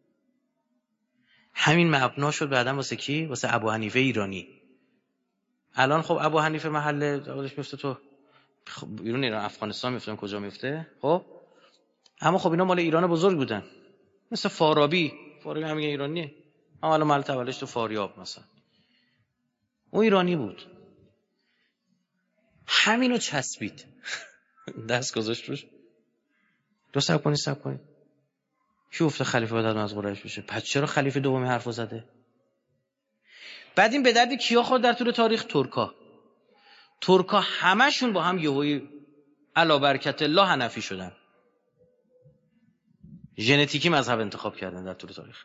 همین مبنا شد بعداً واسه کی؟ واسه ابو حنیفه ایرانی. الان خب ابو حنیفه محل خودش میفته تو خب بیرون ایران، افغانستان میفته، کجا میفته؟ خب اما خب اینا مال ایران بزرگ بودن، مثل فارابی. فارابی هم میگه ایرانیه، اما الان محل تولدش تو فاریاب مثلا. اون ایرانی بود. همینو چسبید دست گذاشت روش. دو صبر کنید صبر کنید. کی گفته خلیفه باید از قریش بشه؟ پس چرا خلیفه دومی حرفو زده؟ بعد این به درد کیا خورد در طول تاریخ؟ ترکا. ترکا همشون با هم یهویی علا برکت الله حنفی شدن. ژنتیکی مذهب انتخاب کردن در طول تاریخ.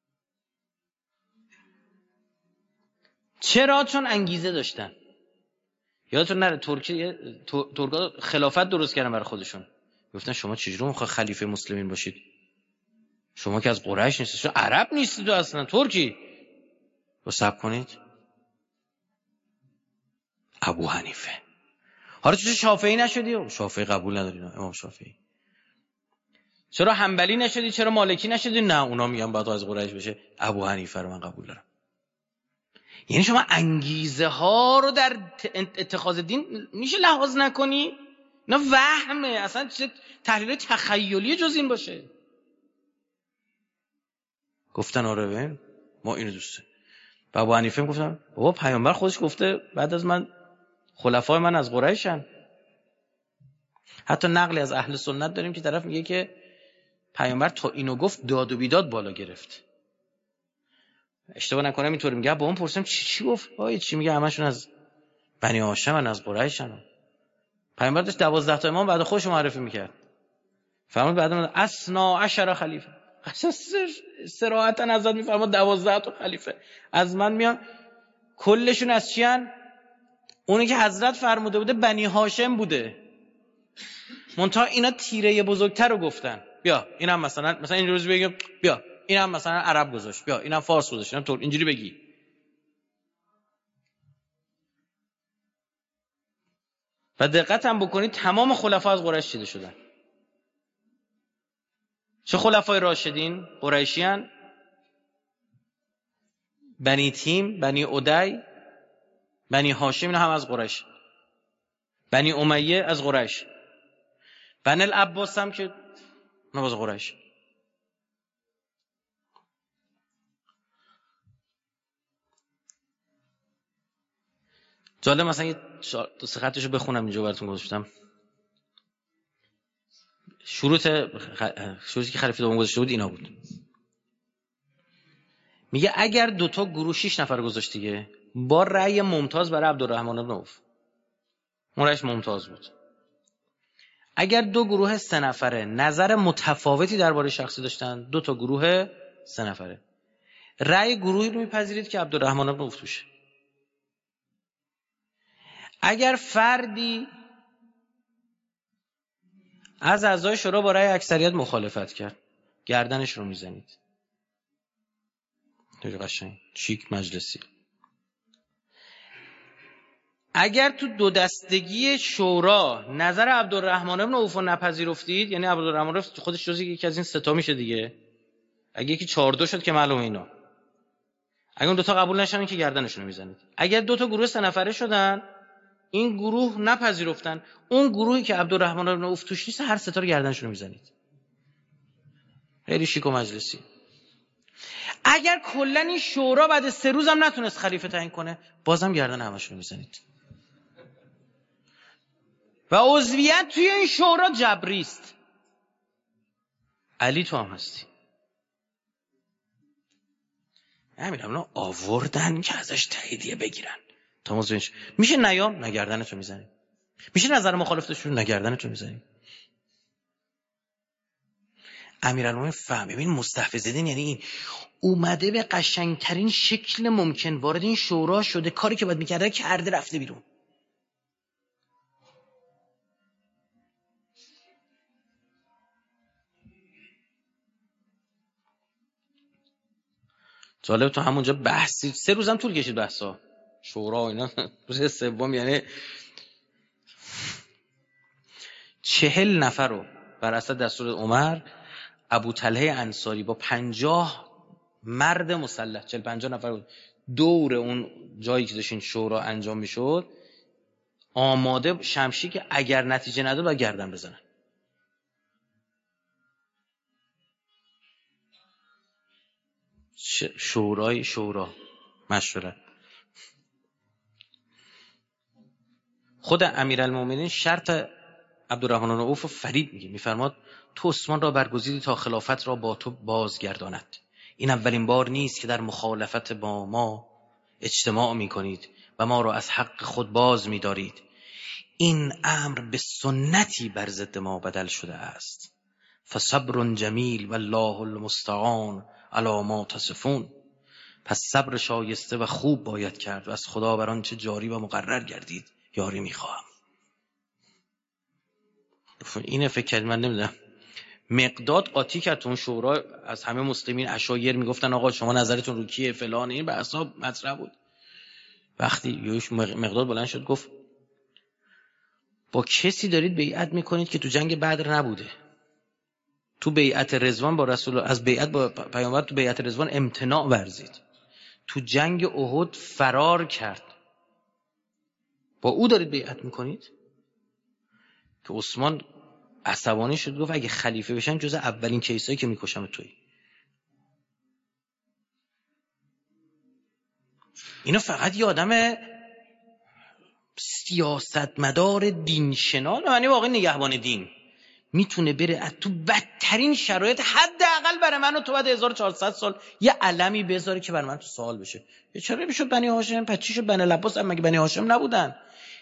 چرا؟ چون انگیزه داشتن. یادتون نره ترکیه ترکا خلافت درست کردن برای خودشون. گفتن شما چجوری میخواد خلیفه مسلمین باشید؟ شما که از قریش نیستید، شما عرب نیستید اصلا، ترکی. رو صبر کنید. ابو حنیفه. حالا چرا شافعی نشدی؟ شافعی قبول ندارید امام شافعی. چرا حنبلی نشدی؟ چرا مالکی نشدی؟ نه اونا میگن باید از قریش بشه. ابو حنیفه رو من قبول دارم. یعنی شما انگیزه ها رو در اتخاذ دین میشه لحاظ نکنی؟ نه وهمه، اصلا چه تحلیل تخیلی جز این باشه. گفتن آره ببین ما اینو دوست داریم. ابو حنیفه گفتن بابا پیامبر خودش گفته بعد از من خلفای من از قریشن. حتی نقلی از اهل سنت داریم که طرف میگه که پیامبر تا اینو گفت داد و بیداد بالا گرفت. اشتباه نکنم اینطوری میگه. با اون پرسیدم چی چی گفت؟ آیه چی میگه؟ همشون از بنی هاشم ان، از قریشن. پیامبر داشت دوازده تا امام بعد خودش معرفی میکرد. فرمود بعد من اسنا عشر خلیفه. اساس صراحتا حضرت میفرماد دوازده تا خلیفه از من میان. کلشون از چی ان؟ اونی که حضرت فرموده بوده بنی هاشم بوده. منتها اینا تیره بزرگتر رو گفتن. بیا اینم مثلا مثلا اینجوری بگیم بیا اینم مثلا عرب گذاشت، بیا اینم فارس گذاشت، اینم ترک، اینجوری بگی. و دقت هم بکنید تمام خلفا از قریش چیده شدن. چه خلفای راشدین؟ قریشیان، بنی تیم، بنی عدی، بنی هاشم، اینا هم از قریش. بنی امیه از قریش. بنی العباس هم که اونا از قریش. جالب مثلا یه دو سه خطشو بخونم اینجا براتون گذاشتم. شروط شروطی که خلیفه دوم گذاشته بود اینا بود. میگه اگر دوتا گروه شش نفر گذاشت دیگه با رأی ممتاز برای عبدالرحمن بن عوف، اون رأیش ممتاز بود. اگر دو گروه سه نفره نظر متفاوتی درباره شخصی داشتن، دو تا گروه سه نفره، رأی گروهی رو میپذیرید که عبدالرحمن بن عوف توشه. اگر فردی از اعضای شورا با رأی اکثریت مخالفت کرد، گردنش رو میزنید. خیلی قشنگ، شیک مجلسی. اگر تو دو دستگی شورا نظر عبدالرحمن بن عوف رو نپذیرفتید، یعنی عبدالرحمن بن خودش جزء یکی از این سه تا میشه دیگه. اگه یکی چهار دو شد که معلومه اینا. اگه اون دو تا قبول نشن که گردنشون رو میزنید. اگر دو تا گروه سه نفره شدن، این گروه نپذیرفتن، اون گروهی که عبدالرحمن بن عوف توش نیست هر سه تا رو گردنشون رو میزنید. خیلی شیک و مجلسی. اگر کلا این شورا بعد سه روز هم نتونست خلیفه تعیین کنه، بازم گردن همشون رو میزنید. و عضویت توی این شورا جبری است. علی تو هم هستی. همین اونا آوردن که ازش تاییدیه بگیرن. تا موضوعش میشه نیام نگردنتو میزنی. میشه نظر مخالفتشون نگردنتو میزنی. امیرالمومنین فهم ببین مستحفظین یعنی این اومده به قشنگترین شکل ممکن وارد این شورا شده، کاری که باید میکرده کرده، رفته بیرون. جالب تو همونجا بحثی سه روزم طول کشید بحثا شورا اینا. روز سوم یعنی چهل نفر رو بر اساس دستور عمر ابو طلحه انصاری با پنجاه مرد مسلح، چهل پنجاه نفر بود، دور اون جایی که داشتین شورا انجام میشد آماده شمشیر که اگر نتیجه نداد باید گردن بزنن. شورای شورا مشورت. خود امیرالمومنین شرط عبدالرحمن بن عوف فرید میگه، میفرماد تو عثمان را برگزیدی تا خلافت را با تو بازگرداند. این اولین بار نیست که در مخالفت با ما اجتماع میکنید و ما را از حق خود باز میدارید. این امر به سنتی بر ضد ما بدل شده است. فصبر جمیل والله المستعان علی ما تصفون. پس صبر شایسته و خوب باید کرد و از خدا بر آنچه جاری و مقرر گردید یاری میخواهم. اینه فکر کرد من نمیدونم مقداد قاطی کرد اون شورا، از همه مسلمین عشایر میگفتن آقا شما نظرتون رو کیه فلان، این بحثا مطرح بود. وقتی یوش مقداد بلند شد گفت با کسی دارید بیعت میکنید که تو جنگ بدر نبوده، تو بیعت رضوان با رسول از بیعت با پیامبر تو بیعت رضوان امتناع ورزید، تو جنگ احد فرار کرد، با او دارید بیعت میکنید؟ که عثمان عصبانی شد گفت اگه خلیفه بشن جز اولین کیسایی که میکشم تویی. اینا فقط یه آدم سیاستمدار دین شناس، معنی واقعا نگهبان دین، میتونه بره از تو بدترین شرایط حداقل برای من و تو بعد هزار و چهارصد سال یه علمی بذاره که برای من تو سوال بشه. چرا میشد بنی هاشم؟ پس چی شد بنی العباس؟ هم مگه بنی هاشم نبودن؟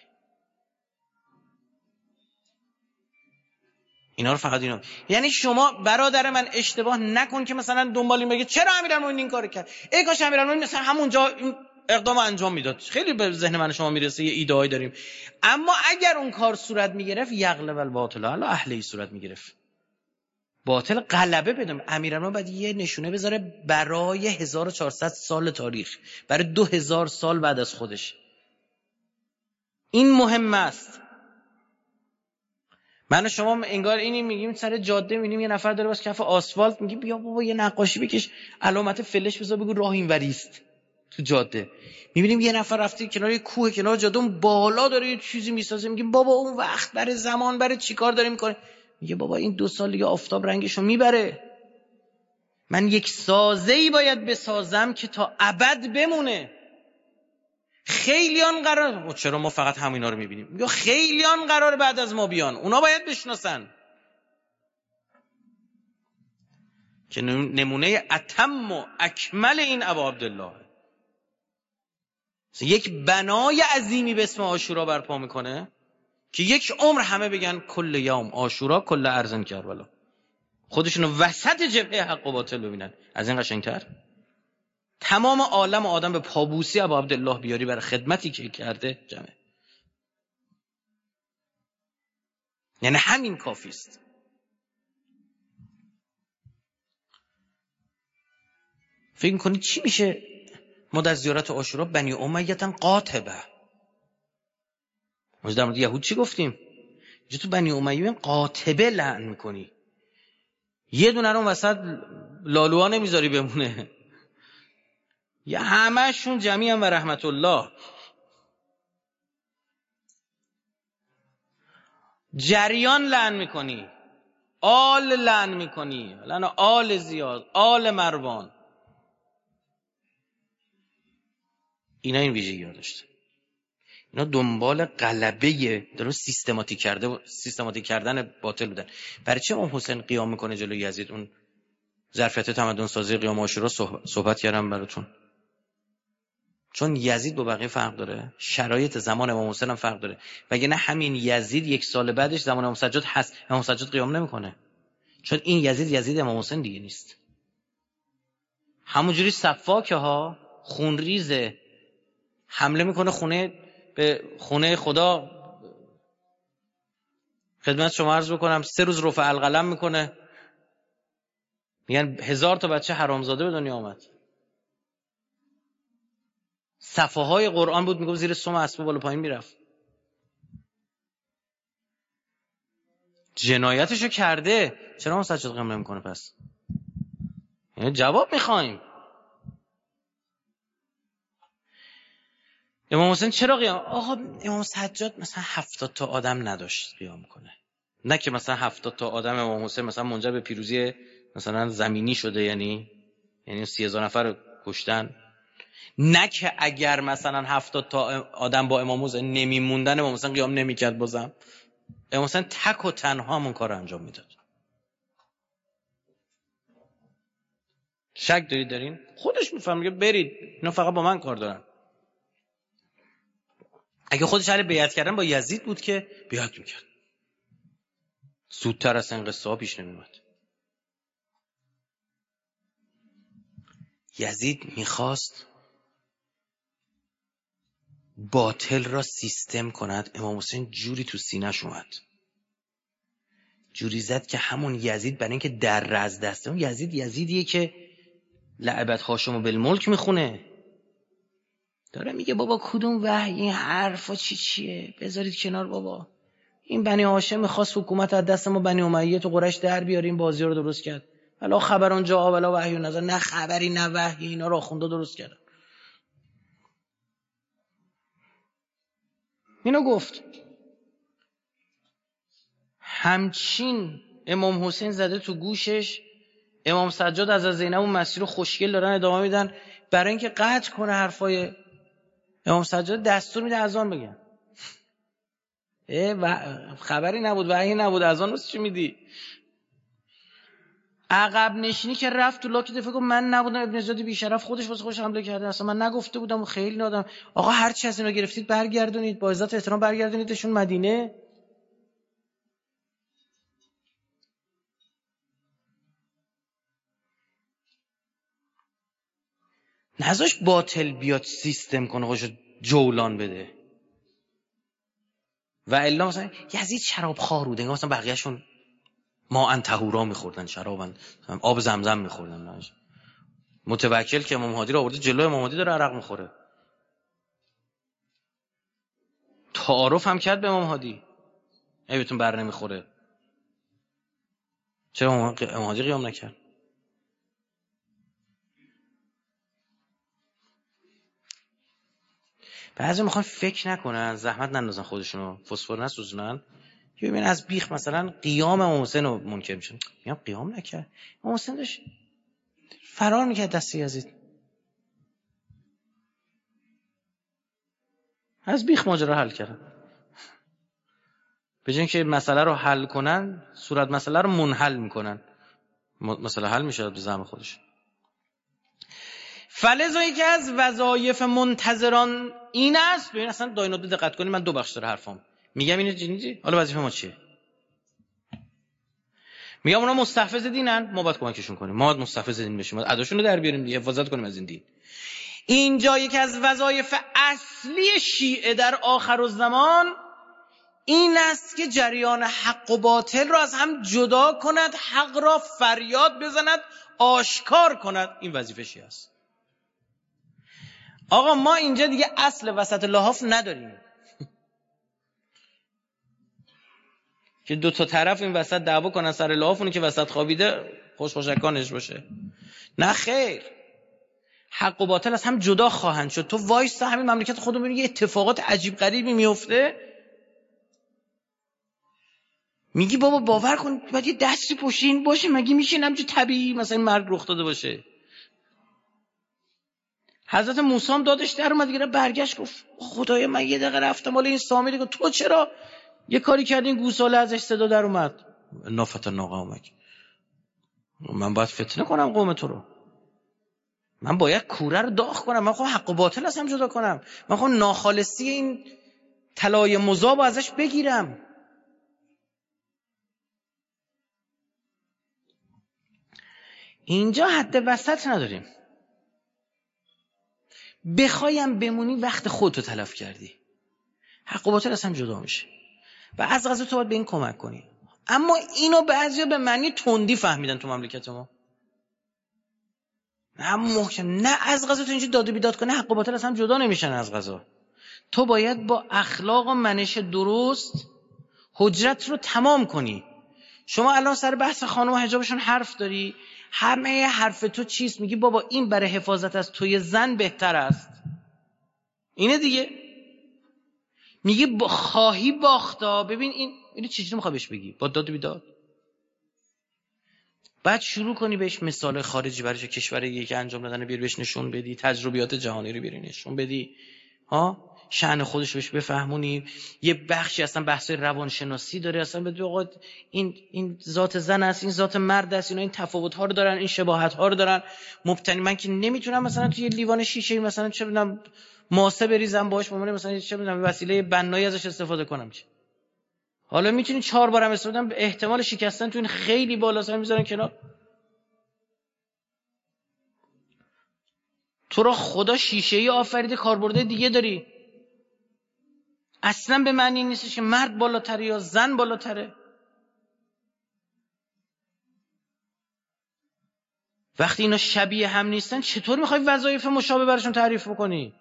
اینا رو فقط اینا. یعنی شما برادر من اشتباه نکن که مثلا دنبال این بگه چرا امیرالمومنین این کارو کرد، ای کاش امیرالمومنین مثلا همونجا این اقدام انجام میداد. خیلی به ذهن من شما میرسه یه ایده‌ای داریم، اما اگر اون کار صورت میگرفت یغلب الباطل علی اهلی صورت میگرفت، باطل غلبه بدم. امیرالمومنین باید یه نشونه بذاره برای هزار و چهارصد سال تاریخ، برای دو هزار سال بعد از خودش. این مهم است. من و شما انگار اینی میگیم سر جاده میبینیم یه نفر داره واسه کف آسفالت، میگیم بیا بابا یه نقاشی بکش، علامت فلش بذار، بگو راه اینوری است. تو جاده میبینیم یه نفر رفته کنار یه کوه، کنار جاده اون بالا داره یه چیزی میسازه، میگیم بابا اون وقت برای زمان برای چیکار داره میکنه؟ میگه بابا این دو سال دیگه آفتاب رنگشو میبره. من یک سازه‌ای باید بسازم که تا ابد بمونه. خیلیان قرار، چرا ما فقط همینا رو میبینیم؟ یا خیلیان قرار بعد از ما بیان، اونا باید بشناسن که نمونه اتم و اکمل این ابا عبدالله یک بنای عظیمی به اسم عاشورا برپا میکنه که یک عمر همه بگن کل یوم عاشورا کل ارزن کربلا، خودشونو وسط جبهه حق و باطل ببینن. از این قشنگتر تمام عالم و آدم به پابوسی ابا عبدالله بیاری برای خدمتی که کرده جمعه، یعنی همین کافی است. فکر می‌کنید چی میشه ما در زیارت عاشورا بنی امیه قاطبه؟ ما در مورد یهود چی گفتیم؟ جو تو بنی امیه قاطبه لعن میکنی، یه دونه رو وسط لالوها نمیذاری بمونه، یا همه‌شون جمیعا و رحمت الله. جریان لعن میکنی، آل لعن میکنی، لعن آل زیاد، آل مروان، اینا این ویژگی ها داشته. اینا دنبال غلبه درست سیستماتیک کرده سیستماتیک کردن باطل بودن. برای چه امام حسین قیام میکنه جلوی یزید؟ اون ظرفیت تمدن سازی قیام عاشورا صحبت کردم براتون. چون یزید با بقیه فرق داره، شرایط زمان امام حسین هم فرق داره. وگرنه همین یزید یک سال بعدش زمان امام سجاد هست، امام سجاد قیام نمیکنه، چون این یزید یزید امام حسین دیگه نیست. همونجوری سفاکه ها خونریزه، حمله میکنه خونه به خونه خدا. خدمت شما عرض بکنم سه روز رفع القلم میکنه، میگن هزار تا بچه حرامزاده به دنیا آمد. صفحه های قرآن بود میگم زیر سم اسب بالا پایین میرفت. جنایتشو کرده، چرا ما سجاد قیام نمیکنه؟ پس یعنی جواب میخوایم. امام حسین چرا قیام؟ آقا امام سجاد مثلا هفتاد تا آدم نداشت قیام کنه، نه که مثلا هفتاد تا آدم امام حسین مثلا منجر به پیروزی مثلا زمینی شده، یعنی یعنی سی هزار نفر رو کشتن، نه که اگر مثلا هفتاد تا آدم با امام حسین نمیموندن امام حسین قیام نمیکرد. بازم امام حسین تک و تنها همون کار رو انجام میداد. شک دارید دارین؟ خودش میفهم، میگه برید اینا فقط با من کار دارن. اگه خودش اهل بیعت کردن با یزید بود که بیعت میکرد، زودتر از این قصه ها پیش نمیومد. یزید میخواست باطل را سیستم کند، امام حسین جوری تو سینه‌ش اومد، جوری زد که همون یزید برای اینکه در رز دسته، اون یزید یزیدیه که لعبت هاشم بالملک میخونه، داره میگه بابا کدوم وحی این حرفا چی چیه، بذارید کنار بابا. این بنی هاشم میخواست حکومت از دست ما بنی امیه تو قریش در بیاریم، بازی رو درست کرد. ولا خبر اونجا ولا وحی نظر، نه خبری نه وحی، اینا رو آخونده درست کردن. اینو گفت. همچین امام حسین زده تو گوشش، امام سجاد از زینب و مسیر مسیح دارن ادامه میدن برای اینکه قطع کنه حرفای امام سجاد. دستور میده اذان بگن. و خبری نبود، وحی نبود، اذان واسه چی میدی؟ عقب نشینی که رفت تو لاک دفعه گفت من نبودم، ابن زیاد بیشرف خودش واسه خودش حمله کرده، اصلا من نگفته بودم. خیلی نادم. آقا هر چی از اینا گرفتید برگردونید، با عزت احترام برگردونیدشون مدینه. نذاش باطل بیاد سیستم کنه خودشو جولان بده. و الا مثلا یزید شراب خوار بود، انگار مثلا بقیه‌شون ما ان طهورا می‌خوردن، شرابن آب زمزم می‌خوردن. متوکل که امام هادی رو آورده جلوی امام هادی داره عرق می‌خوره. تعارف هم کرد به امام هادی، ای بهتون بر نمی‌خوره. چرا امام هادی قیام نکرد؟ بعضی میخوان فکر نکنن، زحمت نندازن خودشونو، فسفر نسوزونن. ببین از بیخ مثلا قیام امام حسین رو منکر میشن، میگم قیام نکرد، امام حسین داشت فرار میکرد دست یزید. از بیخ ماجرا حل کردن، به جای اینکه مسئله رو حل کنن صورت مسئله رو منحل میکنن. مسئله حل میشه به زعم خودش. فلذا یکی از وظایف منتظران این است، ببین اصلا داینود دقت کنید، من دو بخش داره حرفم، میگم اینو جنیدی، حالا وظیفه ما چیه؟ میگم اونا مستحفظ دینن، ما باید کمکشون کنیم، ما باید مستحفظ دین بشیم، اداشون رو در بیاریم دیگه، حفاظت کنیم از این دین. اینجا یکی از وظایف اصلی شیعه در آخرالزمان این است که جریان حق و باطل را از هم جدا کند، حق را فریاد بزند، آشکار کند. این وظیفه شیعه است. آقا ما اینجا دیگه اصل وسط لحاف نداریم که دو تا طرف این وسط دعوا کنن سر لحاف، اونی که وسط خوابیده خوش خوشکانش باشه. نه خیر، حق و باطل از هم جدا خواهند شد. تو وایستا همین مملکت خودمون ببین یه اتفاقات عجیب غریبی میفته، میگی بابا باور کن باید یه دستی پشت این باشه، مگه میشه همچین طبیعی مثلا مرگ رخ داده باشه؟ حضرت موسی هم دادش در اومد دیگه، برگشت گفت خدایا من یه دقیقه رفتم حالا این سامری گفت تو چرا یه کاری کردین گوساله ازش صدا در اومد؟ نافتن قومک، من باید فتنه کنم قوم تو رو، من باید کوره رو داغ کنم، من خواهم حق و باطل از هم جدا کنم، من خواهم ناخالصی این طلای مذاب ازش بگیرم. اینجا حد وسط نداریم. بخوایم بمونی وقت خودتو تلف کردی، حق و باطل از هم جدا میشه و از قضا تو باید به این کمک کنی. اما اینو بعضیا به معنی تندی فهمیدن تو مملکت ما. نه محکم، نه از قضا تو اینجا داد و بیداد کنه حق و باطل از هم جدا نمیشن. از قضا تو باید با اخلاق و منش درست حجرت رو تمام کنی. شما الان سر بحث خانم و حجابشون حرف داری، همه حرف تو چیست؟ میگی بابا این برای حفاظت از توی زن بهتر است، اینه دیگه. میگی با خواهی باختا. ببین این اینو چجوری میخوای بهش بگی؟ با داد و بیداد. بعد شروع کنی بهش مثال خارجی برای کشوری که انجام دادن بیاری بهش نشون بدی، تجربیات جهانی رو بیاری نشون بدی، ها شأن خودش بهش بفهمونی. یه بخشی اصلا بحث روانشناسی داره، اصلا بدون آقا این این ذات زن است، این ذات مرد است، اینا این تفاوت ها رو دارن، این شباهت ها رو دارن. مبتنی من که نمیتونم مثلا توی یه لیوان شیشه مثلا چه بدونم ماسه بریزم باهاش، بمونه مثلا چه بدونم وسیله بنایی ازش استفاده کنم. چه حالا میتونی چهار بارم استفاده کنم، احتمال شکستن تو این خیلی بالاست، میذارن کنار. تو را خدا شیشه‌ای آفریده، کاربرد دیگه داری. اصلا به معنی نیستش که مرد بالاتره یا زن بالاتره. وقتی اینا شبیه هم نیستن چطور میخوای وظایف مشابه براشون تعریف بکنی؟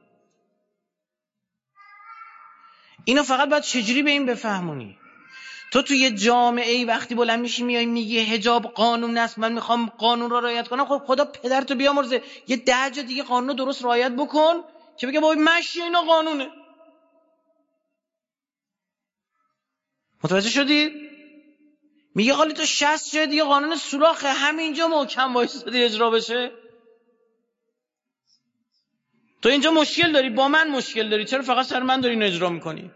اینو فقط باید چجوری به این بفهمونی. تو توی جامعه ای وقتی بلند میشی میای میگی حجاب قانون است، من میخوام قانون رو رعایت کنم، خب خدا پدرتو بیامرزه یه ده جا دیگه قانون رو درست رعایت بکن که بگه بابا مشی اینا قانونه. متوجه شدی؟ میگه حالا تو شصت جای دیگه قانون سوراخه، همینجا محکم وایسادی اجرا بشه. تو اینجا مشکل داری، با من مشکل داری، چرا فقط سر من داری این اجرا میکنی؟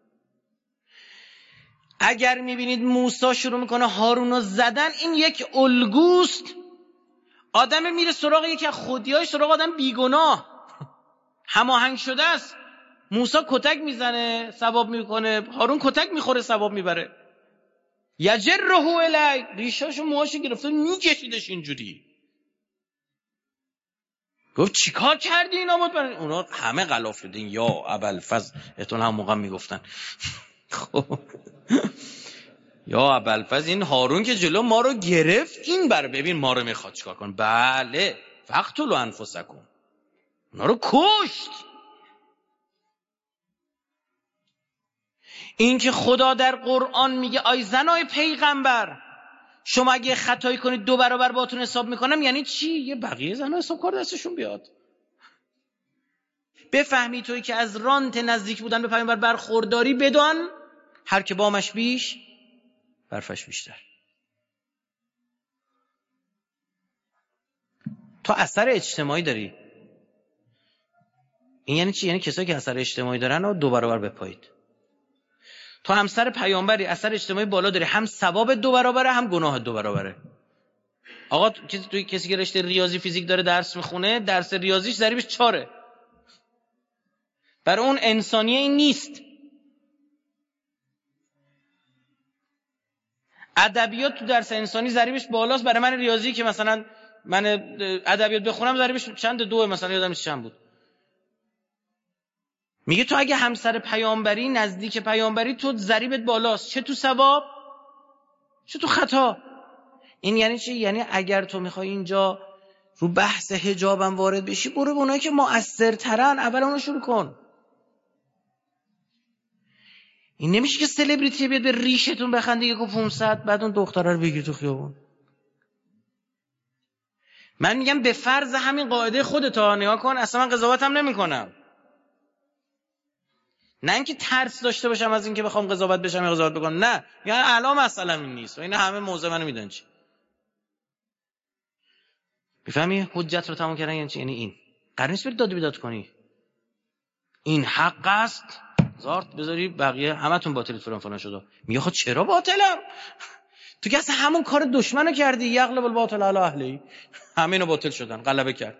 اگر میبینید موسی شروع میکنه هارون رو زدن، این یک الگوست. آدم میره سراغ یکی از خودیاش، سراغ آدم بیگناه هماهنگ شده است. موسی کتک میزنه ثواب میکنه، هارون کتک میخوره ثواب میبره. یجره الی، ریشاشو موهاشو گرفته میکشیدش اینجوری. گفت چیکار کردی اینا بود برای اونا؟ همه غلاف شدین یا ابوالفضل، احتمال هم موقع میگفتن خب یا ابوالفضل این هارون که جلو ما رو گرفت، این بر ببین ما رو میخواد چیکار کن. بله فقتلوا انفسکم، اونا رو کشت. این که خدا در قرآن میگه آی زنای پیغمبر شما اگه خطایی کنید دو برابر باهاتون حساب میکنم یعنی چی؟ یه بقیه زن حساب کار دستشون بیاد. بفهمی توی که از رانت نزدیک بودن به پیامبر برخورداری، بدان هر که بامش بیش برفش بیشتر. تو اثر اجتماعی داری. این یعنی چی؟ یعنی کسایی که اثر اجتماعی دارن رو دو برابر بپایید. تو همسر پیامبری اثر اجتماعی بالا داری، هم ثواب دو برابره هم گناه دو برابره. آقا کسی توی کسی که رشته ریاضی فیزیک داره درس میخونه، درس ریاضیش ضریبش چاره. برای اون انسانیه این نیست. ادبیات تو درس انسانی ضریبش بالاست، برای من ریاضی که مثلا من ادبیات بخونم ضریبش چند دو مثلا یادم نیست چند بود. میگه تو اگه همسر پیامبری نزدیک پیامبری تو ضریبت بالاست، چه تو ثواب چه تو خطا. این یعنی چی؟ یعنی اگر تو میخوای اینجا رو بحث حجابم وارد بشی، برو به اونایی که مؤثرترن اول اونو شروع کن. این نمیشه که سلبریتی بیاد به ریشتون بخنده یک و پونصد بعد اون دختره رو بگیر تو خیابون. من میگم به فرض همین قاعده خودت نگاه کن، اصلا من قضاوتم نمی کنم. نه اینکه ترس داشته باشم از اینکه بخوام قضاوت بشم یا قضاوت بکنم، نه، یعنی الان مثلا این نیست و این همه موضوع منو میدن چی. میفهمی حجت رو تمام کردن یعنی چی؟ یعنی این قرار نیست بری داد و بیداد کنی. این حق است، زارت بذاری بقیه همتون باطلید فلان فلان شده. میگه خب چرا باطلم؟ تو که اصلا همون کار دشمنو کردی. یغلب الباطل علی اهلی. همینو باطل شدن، غلبه کرد.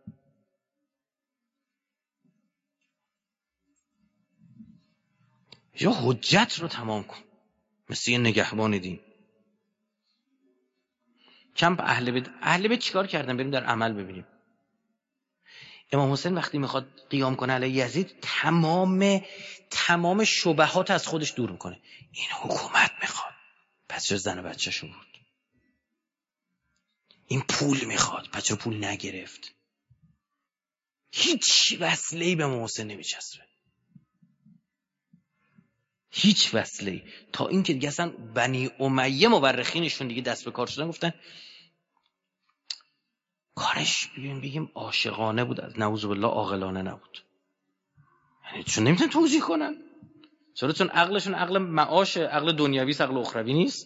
یا حجت رو تمام کن، مثل یه نگهبان دین. کم اهل بیت اهل بیت چیکار کردن؟ بریم در عمل ببینیم. امام حسین وقتی میخواد قیام کنه علیه یزید، تمام تمام شبهات از خودش دور میکنه. این حکومت میخواد، پس چرا زن و بچه‌شو بود؟ این پول میخواد، پس چرا پول نگرفت؟ هیچ وصله‌ای به امام حسین نمیچسبه، هیچ وصله‌ای. تا اینکه دیگه اصلا بنی امیه مورخینشون دیگه دست به کار شدن، گفتن کارش بگیم بگیم عاشقانه بود، از نعوذ بالله عاقلانه نبود. یعنی چون نمیتونن توجیه کنن. چرا؟ چون عقلشون عقل معاشه، عقل دنیوی است، عقل اخروی نیست.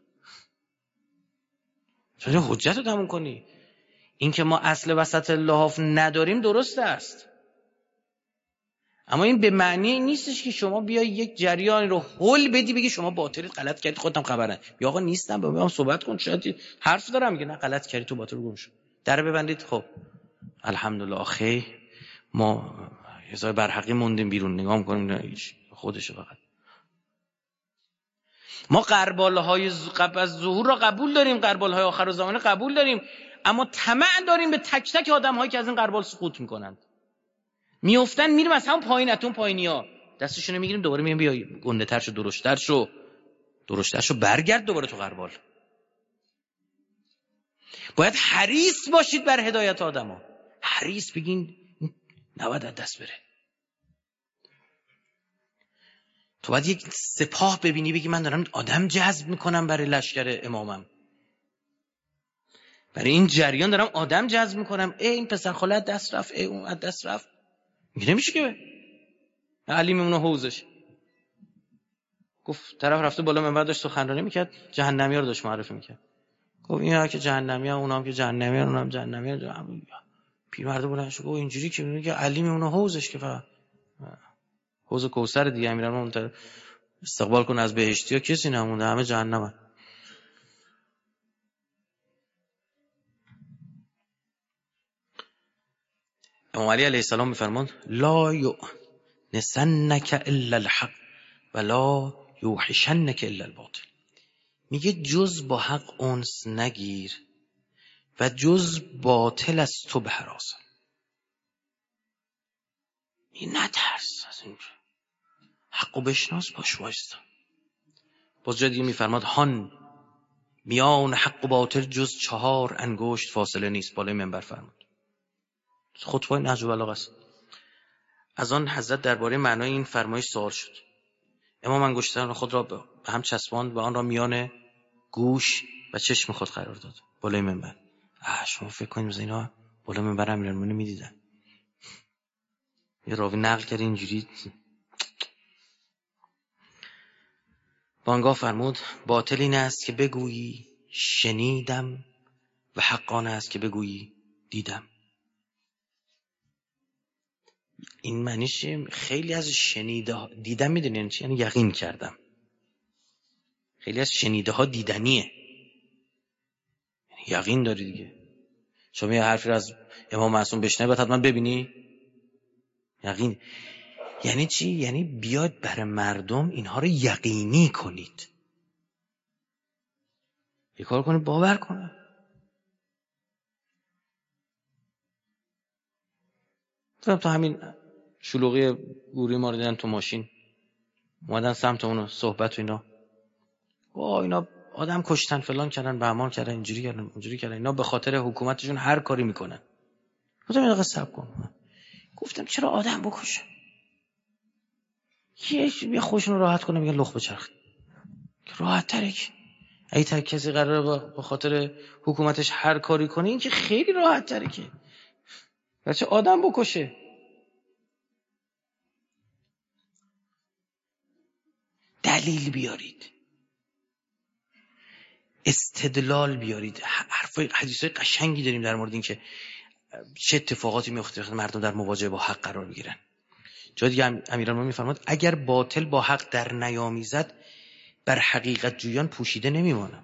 چرا حجت رو تموم کنی؟ این که ما اصل وسط لحاف نداریم درست است، اما این به معنی این نیستش که شما بیای یک جریانی رو حل بدی بگی شما باطلید، غلط کردید، خودم خبرن. یا آقا نیستم، با من صحبت کن، شاید حرف دارم، میگه نه غلط کردی، تو باطل گم شو، در ببندید. خب الحمدلله آخه ما یه جای برحقی موندیم بیرون، نگاه می‌کنیم خودشه. فقط ما غرباله‌های قبل از ظهور را قبول داریم، غربالهای آخر زمان قبول داریم، اما طمع داریم به تک تک آدم‌هایی که از این غربال سقوط می‌کنند. میافتن میریم از هم پایین، اتون پایینیا دستشون میگیریم، دوباره میگیم بیا گنده‌تر شو، درشت‌تر شو، درشت‌تر شو، برگرد دوباره تو غربال. باید حریص باشید بر هدایت آدما، حریص بگین نباید از دست بره. تو باید یک سپاه ببینی بگی من دارم آدم جذب میکنم برای لشکر امامم، برای این جریان دارم آدم جذب میکنم. ای این پسر خاله از دست رفت، ای اون از دست رفت. میگه نمیشه که علی میمونه حوزش. گفت طرف رفته بالا منبر داشت سخنرانی میکرد، جهنمی‌ها رو داشت معرفی میکرد. گفت اینا که جهنمی‌ها، اونام که جهنمی‌ها، اونام جهنمی‌ها. پیرمرد بلند شد گفت اینجوری که میگه علی میمونه حوزش، که فقط حوض کوثر دیگه امیران استقبال کنه از بهشتی‌ها، کسی نمونده، همه جهنمن. امام علی علیه السلام میفرماند لا یؤنسنک الا الحق ولا یوحشنک الا الباطل. میگه جز با حق انس نگیر و جز باطل از تو بهراسن. این نترس از این، حقو بشناس، باش وایستا. باز جا دیگه میفرماد هان میان حق و باطل جز چهار انگشت فاصله نیست. بالای منبر فرمود، خطبه نهج البلاغه است. از آن حضرت درباره معنای این فرمایش سوال شد. امام انگشتان خود را به هم چسباند و آن را میان گوش و چشم خود قرار داد بالای منبر. اه شما فکر کنید مثلا اینا بالای منبر امیرالمومنین میدیدن؟ یه راوی نقل کرد اینجوری بانگاه فرمود باطل این است که بگویی شنیدم و حقانه است که بگویی دیدم. این معنیش خیلی از شنیده دیدم میدونی یعنی چی؟ یعنی یقین کردم. خیلی از شنیده ها دیدنیه، یعنی یقین داری دیگه. شما یه حرفی رو از امام معصوم بشنوی بعد حتما ببینی یقین. یعنی چی؟ یعنی بیاد برای مردم اینها رو یقینی کنید، یه کار کنید باور کنه. تو همین شلوغی گوری ما رو دیدن تو ماشین اومدن سمت اونو صحبت و اینا، وا اینا آدم کشتن فلان کردن بهمان کردن اینجوری کردن اونجوری کردن، اینا به خاطر حکومتشون هر کاری میکنن. گفتم یه دقیقه صبر کن. گفتم چرا آدم بکشن؟ یه خودشون راحت کنه میگن لخ بچرخ، راحت تره. که اگه تا کسی قراره به خاطر حکومتش هر کاری کنه این که خیلی راحت تره که بچه آدم بکشه. دلیل بیارید، استدلال بیارید. حرفای حدیثای قشنگی داریم در مورد این که چه اتفاقاتی میفته وقتی مردم در مواجهه با حق قرار میگیرن. جای دیگه امیرالمومنین میفرماد اگر باطل با حق در نیامیزد بر حقیقت جویان پوشیده نمیمانم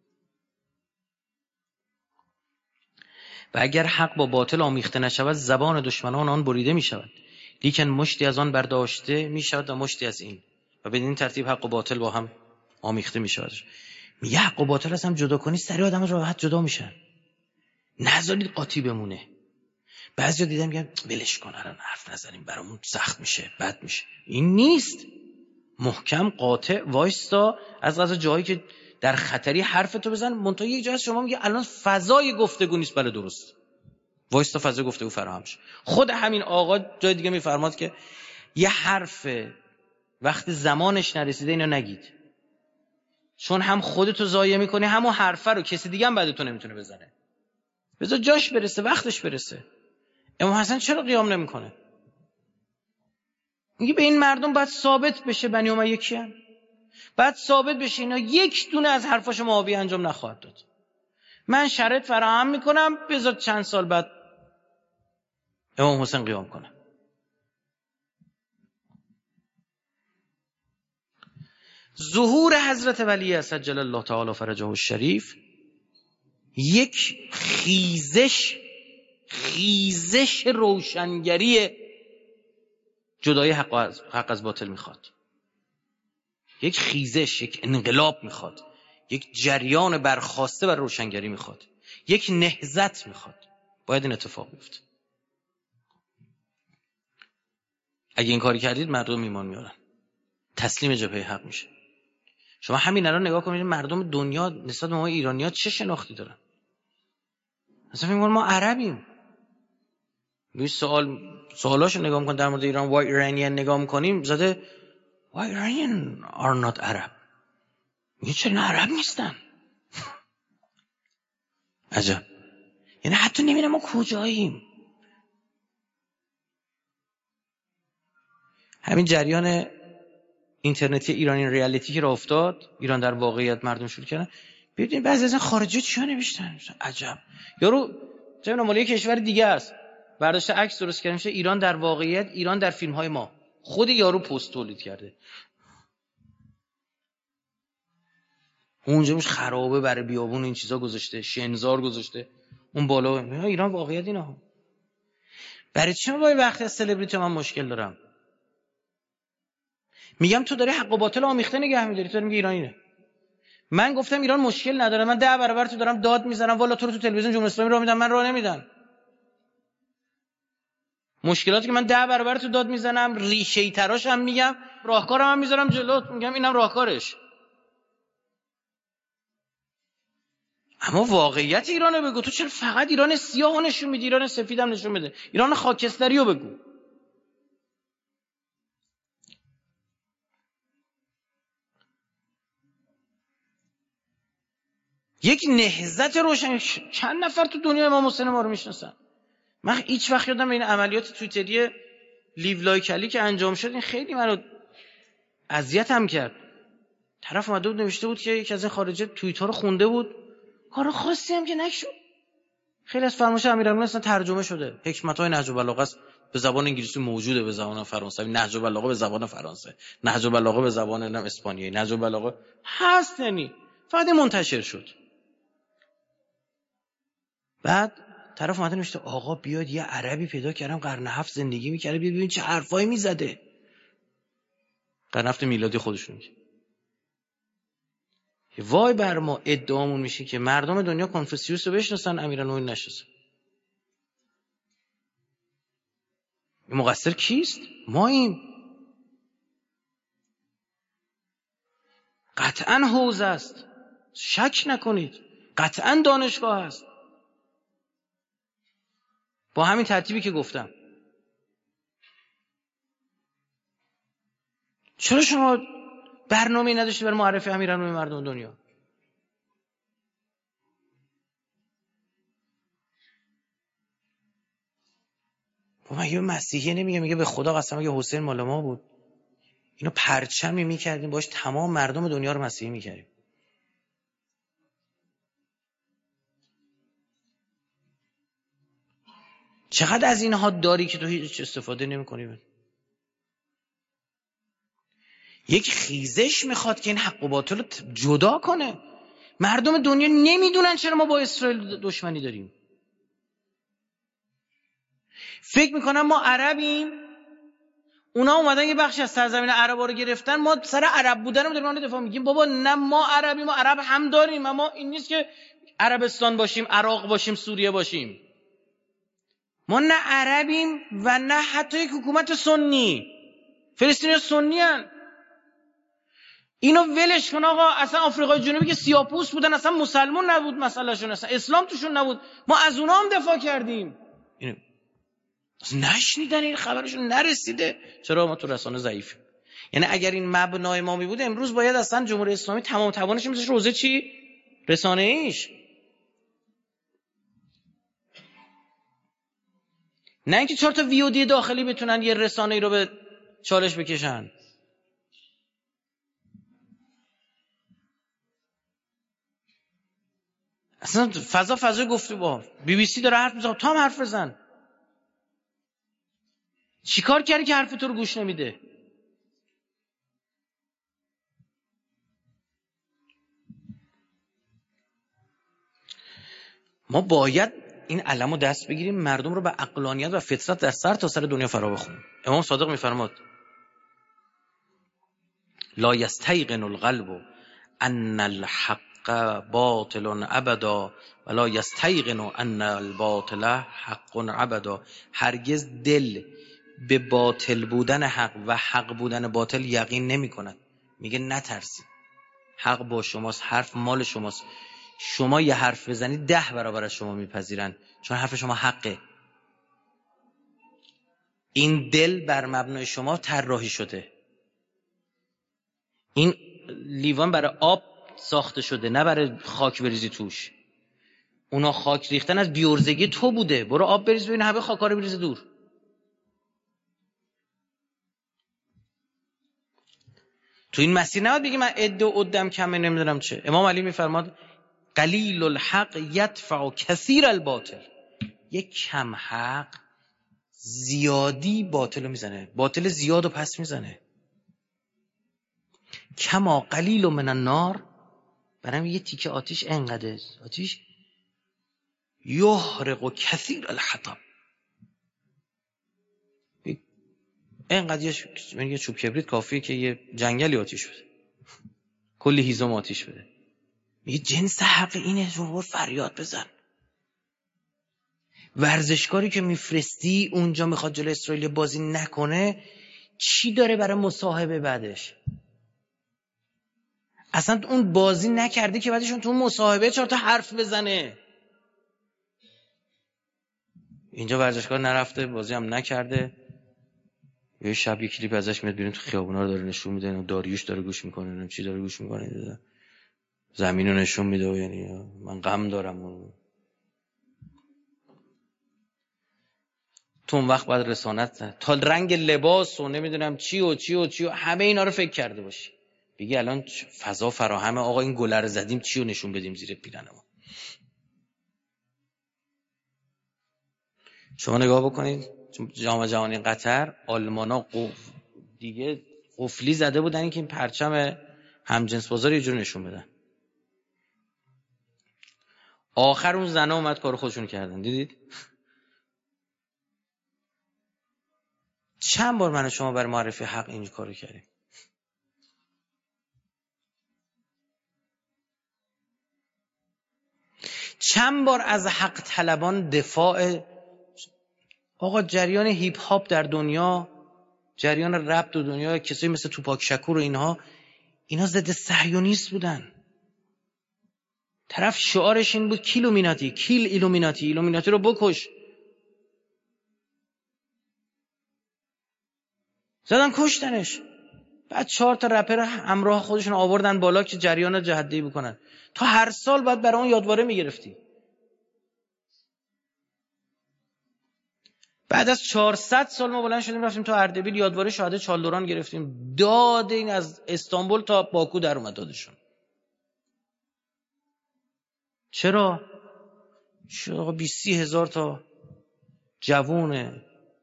و اگر حق با باطل آمیخته نشود زبان دشمنان آن بریده میشود، لیکن مشتی از آن برداشته میشود و مشتی از این، و بدین ترتیب حق و باطل با هم آمیخته میشود. میگه حق و باطل از هم جدا کنی سریع آدم راحت جدا میشن، نذارید قاطی بمونه. بعضیا دیدم میگن ولش کن الان حرف نزنیم برامون سخت میشه بد میشه. این نیست، محکم قاطع وایستا، از قضا جایی که در خطری حرفتو بزن. منتها یک جا هست شما میگه الان فضای گفتگو نیست، بله درست، وایستا فضای گفتگو فراهم شه. خود همین آقا جای دیگه میفرماد که یه حرف وقتی زمانش نرسیده اینو نگید، چون هم خودتو ضایع میکنی همون حرفه رو کسی دیگه هم بعد تو نمیتونه بزنه. بذار جاش برسه، وقتش برسه. امام حسن چرا قیام نمیکنه؟ میگه به این مردم باید ثابت بشه بنی امیه کیان، باید ثابت بشه اینا یک دونه از حرفاش معاویه انجام نخواهد داد. من شرط فراهم میکنم بذار چند سال بعد امام حسین قیام کنه. ظهور حضرت ولی عجل الله تعالی فرجه الشریف یک خیزش خیزش روشنگری جدای حق از, حق از باطل میخواد. یک خیزش، یک انقلاب میخواد، یک جریان برخاسته بر روشنگری میخواد، یک نهضت میخواد. باید این اتفاق بیفته. اگه این کاری کردید مردم ایمان میارن، تسلیم جبهه حق میشه. شما همین الان نگاه کنید مردم دنیا نسبت به ما ایرانی‌ها چه شناختی دارن. اصلا فکر می‌کنن ما عربیم. این سوال سوالاشو نگاه می‌کن در مورد ایران، why Iranian نگاه می‌کنیم زده why Iranian are not Arab. میگه چرا عرب نیستن؟ عجب. یعنی حتی نمی‌دونم ما کجاییم. همین جریان اینترنتی ایرانی ریالیتی که راه افتاد، ایران در واقعیت مردم شروع کردن. ببینید بعضی از خارجی‌ها چیا نوشتن. عجب. یارو چه مالی کشور دیگه است، برداشت عکس درست کرده میشه ایران در واقعیت، ایران در فیلم‌های ما. خود یارو پست تولید کرده. اونجا مش خرابه برای بیابون این چیزا گذاشته، شنزار گذاشته. اون بالا ایران واقعیت اینا. برای چی من با وقتی از سلبریتی من مشکل دارم؟ میگم تو داری حق و باطل آمیخته نگه می‌داری، تو میگی ایرانیه. من گفتم ایران مشکل نداره، من ده برابر تو دارم داد میزنم، والا تو رو تو تلویزیون جمهوری اسلامی راه میدم، من راه نمیدن. مشکلاتی که من ده برابر تو داد میزنم، ریشه‌ای تراش هم میگم، راهکارم هم میذارم جلوت، میگم اینم راهکارش. اما واقعیت ایرانو بگو. تو چرا فقط ایران سیاهو نشون میدی؟ ایران سفیدم نشون بده. ایران خاکستریو بگو. یک نهضت روشن. چند نفر تو دنیا امام حسین ما رو میشناسن؟ من هیچ وقت یادم این عملیات توییتری لیو لایکلی که انجام شد این خیلی منو اذیتم کرد. طرف اومده بود نوشته بود که یکی از این خارجه توییت‌ها رو خونده بود، کار خاصی هم که نشد. خیلی از فرمایش امیرالمومنین اصلا ترجمه شده. حکمت‌های نهج البلاغه است، به زبان انگلیسی موجوده، به زبان فرانسوی نهج البلاغه، به زبان فرانسه نهج البلاغه، به زبان نم اسپانیایی نهج البلاغه هست، یعنی فقط منتشر شد. بعد طرف اومده نوشته آقا بیاد یه عربی پیدا کردم قرن هفت زندگی می‌کرده، بیا ببین چه حرفایی میزده. قرن هفت میلادی خودشون میگه. وای بر ما ادعامون میشه که مردم دنیا کنفوسیوس رو بشناسن، امیرالمومنین نشناسن. مقصر کیست؟ ماییم. قطعاً حوزه است، شک نکنید، قطعاً دانشگاه است، با همین ترتیبی که گفتم. چرا شما برنامه‌ای نداشتید برای معرفی امیرالمومنین مردم دنیا؟ مگه مسیحی نمیگه، میگه به خدا قسم اگه حسین مال ما بود اینو پرچمی میکردیم باش تمام مردم دنیا رو مسیحی میکردیم. چقدر از اینها داری که تو هیچ استفاده نمی‌کنی؟ یک خیزش میخواد که این حق و باطل رو جدا کنه. مردم دنیا نمیدونن چرا ما با اسرائیل دشمنی داریم. فکر میکنن ما عربیم، اونا اومدن یه بخشی از سرزمین عربا رو گرفتن، ما سر عرب بودنمون داریم اون دفاع میگیم. بابا نه، ما عربیم، ما عرب هم داریم، اما این نیست که عربستان باشیم، عراق باشیم، سوریه باشیم. ما نه عربیم و نه حتی یک حکومت سنی. فلسطینی سنی هن. اینو ولش کن آقا. اصلا آفریقای جنوبی که سیاه‌پوست بودن اصلا مسلمان نبود، مسئلهشون اصلا اسلام توشون نبود، ما از اونها هم دفاع کردیم. اینو نشنیدن، این خبرشون نرسیده. چرا ما تو رسانه ضعیفیم؟ یعنی اگر این مبنای ما می بود امروز باید اصلا جمهوری اسلامی تمام توانش میذاشت روزه چی؟ رسانه ایش. نه اینکه چهار تا ویودی داخلی بتونن یه رسانه ای رو به چالش بکشن. اصلا فضا فضای گفتگو. بی بی سی داره حرف میزنه، تو هم حرف بزن. چیکار کردی که حرف تو رو گوش نمیده؟ ما باید این علمو دست بگیریم، مردم رو به عقلانیت و فطرت در سر تا سر دنیا فرا بخونیم. امام صادق میفرماد لا یستیقن القلب ان الحق باطل ابدا ولا یستیقن ان الباطل حق ابدا. هرگز دل به باطل بودن حق و حق بودن باطل یقین نمی کند. میگه نترسید، حق با شماست، حرف مال شماست. شما یه حرف بزنید ده برابر از شما میپذیرن، چون حرف شما حقه. این دل بر مبنای شما طراحی شده. این لیوان برای آب ساخته شده، نه برای خاک بریزی توش. اونا خاک ریختن از بیورزگی تو بوده. برو آب بریز ببین همه خاکا رو بریزه دور. تو این مسیر نباید بگی من عده و عدم کمه نمیدونم چه. امام علی میفرماد قلیل الحق یدفع کثیر الباطل. یک کم حق زیادی باطل رو میزنه، باطل زیاد رو پس میزنه. کما قلیل من النار، برام یه تیکه آتیش انقدر آتیش یحرق کثیر الحطب. اینقدر یه چوب کبریت کافیه که یه جنگلی آتیش بده، کلی هیزم آتیش بده. میگه جنس حق اینه، جمهور فریاد بزن. ورزشکاری که میفرستی اونجا میخواد جلوی اسرائیل بازی نکنه، چی داره برای مصاحبه بعدش؟ اصلا اون بازی نکرده که بعدشون تو مصاحبه چهار تا حرف بزنه. اینجا ورزشکار نرفته، بازی هم نکرده، یه شب یک کلیپ ازش میاد بیرون تو خیابونا رو داره نشون میده، داریوش داره گوش میکنه، نمیدونم چی داره گوش میکنه. زمین رو نشون میده و یعنی من غم دارم و تو اون وقت باید رسانت تا رنگ لباس و نمیدونم چی و چی و چی و همه اینا رو فکر کرده باشی، بگی الان فضا فراهمه، آقا این گله رو زدیم چی رو نشون بدیم زیر پیرنمون. شما نگاه بکنید جام جهانی قطر آلمانا قف... دیگه قفلی زده بودن این که این پرچم همجنس بازار یه جور نشون بدن. آخر اون زنه اومد کار خودشون کردن. دیدید چند بار من و شما برای معرفی حق این کارو کردیم؟ چند بار از حق طلبان دفاع. آقا جریان هیپ هاپ در دنیا، جریان رپ در دنیا، کسایی مثل توپاک شکور و اینها اینا ضد صهیونیست بودن. طرف شعارش این بود کیلومیناتی، کیل ایلومیناتی، ایلومیناتی رو بکش. زدن کشتنش. بعد چهار تا رپر همراه خودشون آوردن بالا که جریان جهادی بکنن. تا هر سال باید برای اون یادواره میگرفتی. بعد از چهارصد سال ما بلند شدیم رفتیم تا اردبیل یادواره شهادت چالدوران گرفتیم. داد این از استانبول تا باکو در اومد دادشون. چرا؟ چرا بیست هزار تا جوون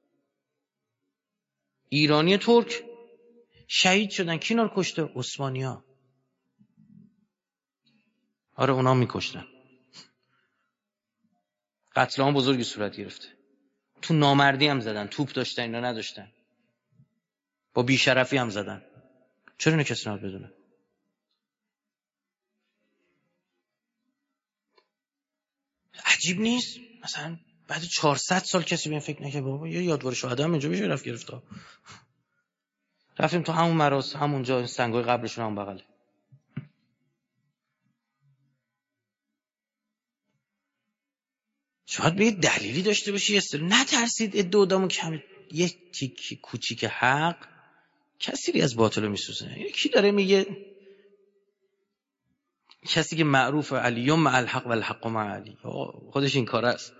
ایرانی ترک شهید شدن. کی اینا رو کشته؟ عثمانی‌ها. آره اونا میکشتن. قتل عام بزرگی صورت گرفته. تو نامردی هم زدن، توپ داشتن اینا نداشتن، با بیشرفی هم زدن. چرا اینو کسی نباید بدونه؟ عجیب نیست؟ مثلا بعد چهارصد سال کسی به این فکر نکنه بابا یه یادواره شهدا هم اینجا بشه رفت گرفت. رفتیم تو همون مراسم، همونجا سنگای قبرشون هم بغله. شاید به یه دلیلی داشته باشی استر نترسید ادعا آدمو کم یه تیک کوچیک حق کسی از باطل رو میسوزه. یکی داره میگه کسی که معروف علیوم مع الحق و الحق مع علی، خودش این کار است.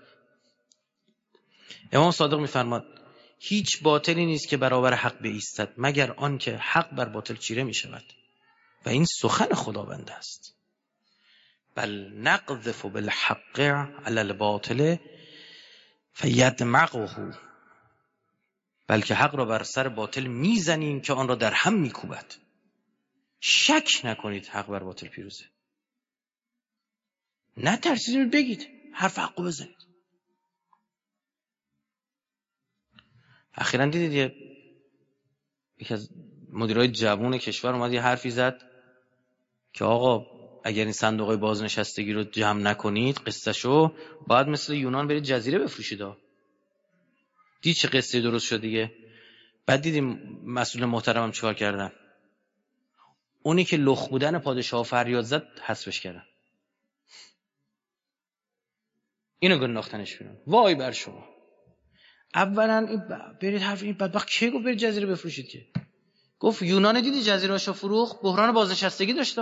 امام صادق میفرماد هیچ باطلی نیست که برابر حق بایستد مگر آن که حق بر باطل چیره میشود و این سخن خداوند است. بل نقذف بالحق علی الباطل فیدمغه، بلکه حق را بر سر باطل میزنیم که آن را در هم میکوبد. شک نکنید حق بر باطل پیروزه. نه ترسید بگید، حرف حقو بزنید. اخیراً دیدید یه یکی از مدیرای جوان کشور اومد یه حرفی زد که آقا اگر این صندوقای بازنشستگی رو جمع نکنید قصهشو باید مثل یونان برید جزیره بفروشید. دید چه قصه درست شد دیگه. بعد دیدیم مسئول محترمم چیکار کردن؟ اونی که لخ بودن پادشاه فریاد زد حذفش کردن. اینو گنداختنش بیرون. وای بر شما. اولا این ب... برید حرف این بدبخت کی گفت برید جزیره بفروشید؟ که گفت یونان دیدی جزیره‌اشو فروخت، بحران بازنشستگی داشت،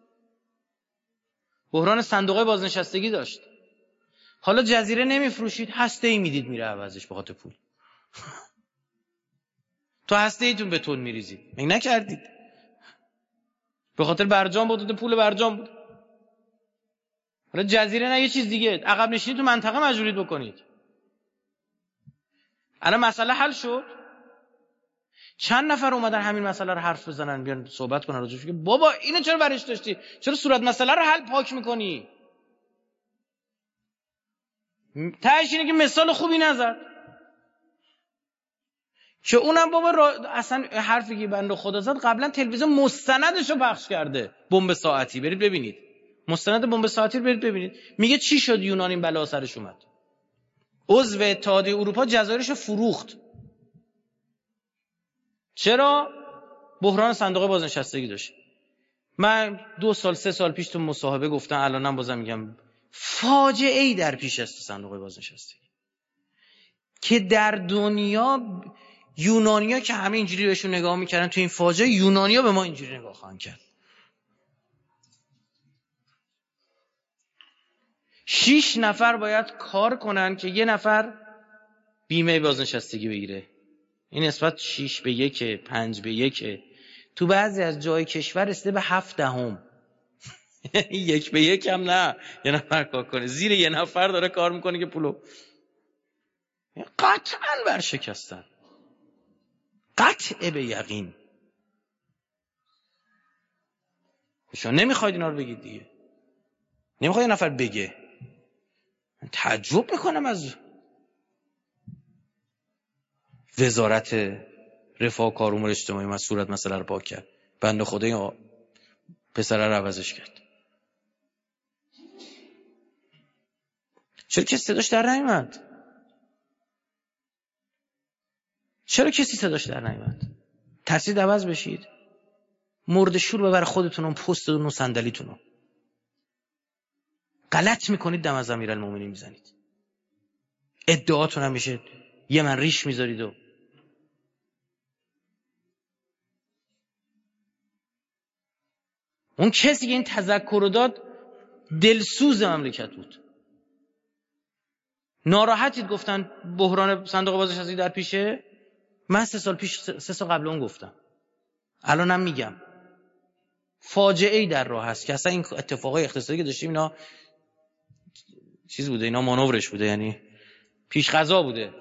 بحران صندوقای بازنشستگی داشت. حالا جزیره نمیفروشید، هسته‌ای میدید میره عوضش به خاطر پول. تو هسته‌ایتون بتون میریزید، مگه نکردید؟ به خاطر برجام بود، پول برجام بود. حالا جزیره نه یه چیز دیگه، عقب نشینی تو منطقه مجبورید بکنید. الان مسئله حل شد. چند نفر اومدن همین مسئله رو حرف بزنن، بیان صحبت کنن راجعش. بابا اینو چرا برش داشتی؟ چرا صورت مسئله رو حل پاک میکنی؟ تهش اینه که مثال خوبی نزد که اونم بابا را... اصلا حرفی که بنده خدا زد قبلا تلویزیون مستندش رو پخش کرده. بمب ساعتی برید ببینید، مستند بمب ساعتی رو برید ببینید. میگه چی شد یونان این بلا سرش اومد. عضو اتحادیه اروپا جزایرش رو فروخت. چرا؟ بحران صندوق بازنشستگی داشت. من دو سال سه سال پیش تو مصاحبه گفتم، الانم بازم میگم فاجعه ای در پیش است صندوق بازنشستگی که در دنیا یونانیا که همه اینجوری بهشون نگاه میکردن تو این فاجعه، یونانیا به ما اینجوری نگاه خواهند کرد. شیش نفر باید کار کنن که یه نفر بیمه بازنشستگی بگیره. این نسبت شیش به یک، پنج به یک. تو بعضی از جای کشور رسیده به هفت دهم. یک به یک هم نه، یه نفر کار کنه، زیر یه نفر داره کار میکنه که پولو قطعاً ورشکستن، قطع به یقین. شما نمیخواید اینا رو بگید دیگه، نمیخواید یه نفر بگه. من تعجب میکنم از وزارت رفاه و کار امور اجتماعی من صورت مسئله رو پاک کرد، بنده خدا این پسر رو عوضش کرد. چرا کسی صداش در نیومد؟ چرا کسی صداش در نیومد؟ ترسید عوض بشید؟ مرد شور ببر خودتون اون پستتون و صندلیتون رو. غلط میکنید، دم از امیرالمومنین میزنید. ادعاتون هم میشه یه من ریش میذارید. و اون کسی که این تذکر رو داد دلسوز مملکت بود. ناراحتید گفتن بحران صندوق بازنشستگی در پیشه. من سه سال پیش سه سال قبل اون گفتم، الانم میگم فاجعه ای در راه هست که اصلا این اتفاقای اقتصادی که داشتیم اینا چیز بوده، اینا مانورش بوده، یعنی پیش قضا بوده.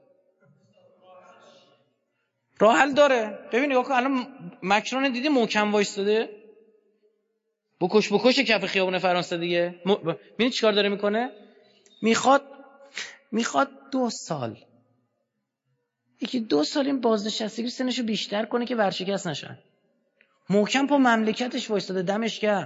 راه حل داره. ببین نگاه کن، الان مکرون دیدی محکم وایستاده، بکش بکش کف خیابون فرانسه دیگه. ببین چیکار داره میکنه؟ میخواد میخواد دو سال یکی دو سال این بازنشستگی سنشو بیشتر کنه که ورشکست نشن. محکم پا مملکتش وایستاده، دمش گرم.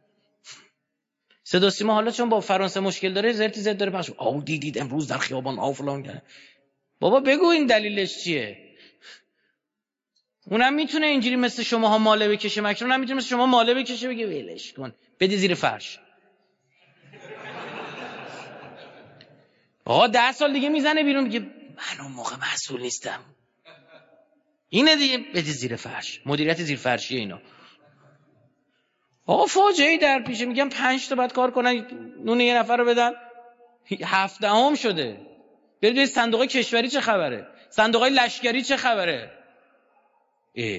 صدا سیما حالا چون با فرانسه مشکل داره زرتی زرت داره پخش. آو دیدید امروز در خیابان آو فلان کرد. بابا بگو این دلیلش چیه؟ اونم میتونه اینجوری مثل شماها ماله بکشه، مکرون هم میتونه مثل شما ماله بکشه بگه ولش کن بده زیر فرش. آقا ده سال دیگه میزنه بیرون میگه من اون موقع مسئول نیستم. اینه دیگه، بده زیر فرش. مدیریت زیر فرشی اینا. آقا فاجعه‌ای در پیشه. میگم پنج تا بعد کار کنن نون یه نفر رو بدن. هفدهم شده. برید صندوق کشوری چه خبره؟ صندوقای لشکری چه خبره؟ اه.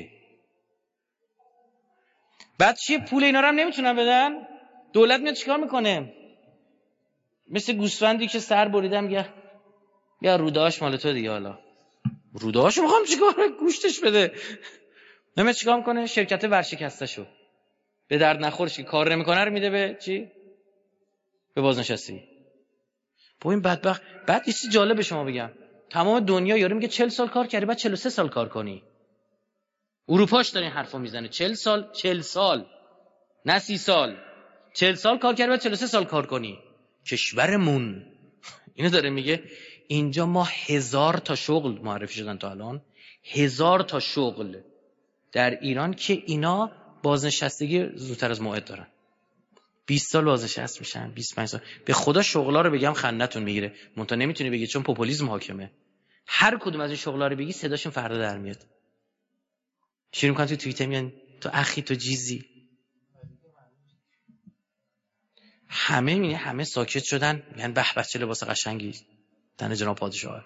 بعد چیه پول اینا رو هم نمیتونن بدن؟ دولت میاد چیکار میکنه؟ مثل گوسفندی که سر بریدم میگه یا رودهاش مال تو دیگه، حالا رودهاشو میخوام چیکار گوشتش بده. نمیاد چیکار میکنه؟ شرکت ورشکسته‌شو به درد نخورش که کار نمیکنه رو میده به چی؟ به بازنشستی. با این بدبخت. بعد یه چیز جالب به شما بگم، تمام دنیا یارو میگه چهل سال کار کردی بعد چهل و سه سال کار کنی. اروپاش داره این حرفا میزنه، چهل سال چهل سال نه سی سال، چهل سال کار کردی بعد چهل و سه سال کار کنی. کشورمون اینو داره میگه. اینجا ما هزار تا شغل معرفی شدن تا الان، هزار تا شغل در ایران که اینا بازنشستگی زودتر از موعد دارن. بیست سال بازنشست میشن، بیست و پنج سال. به خدا شغلا رو بگم خندتون میگیره، منتها نمیتونی بگی چون پوپولیسم حاکمه. هر کدوم از این شغلا رو بگی صداشون فردا در میاد. شروع میکنن تو توییتر میان تو اخی تو جیزی. همه میگه همه ساکت شدن، میگن به به چه لباس قشنگی تن جناب پادشاه.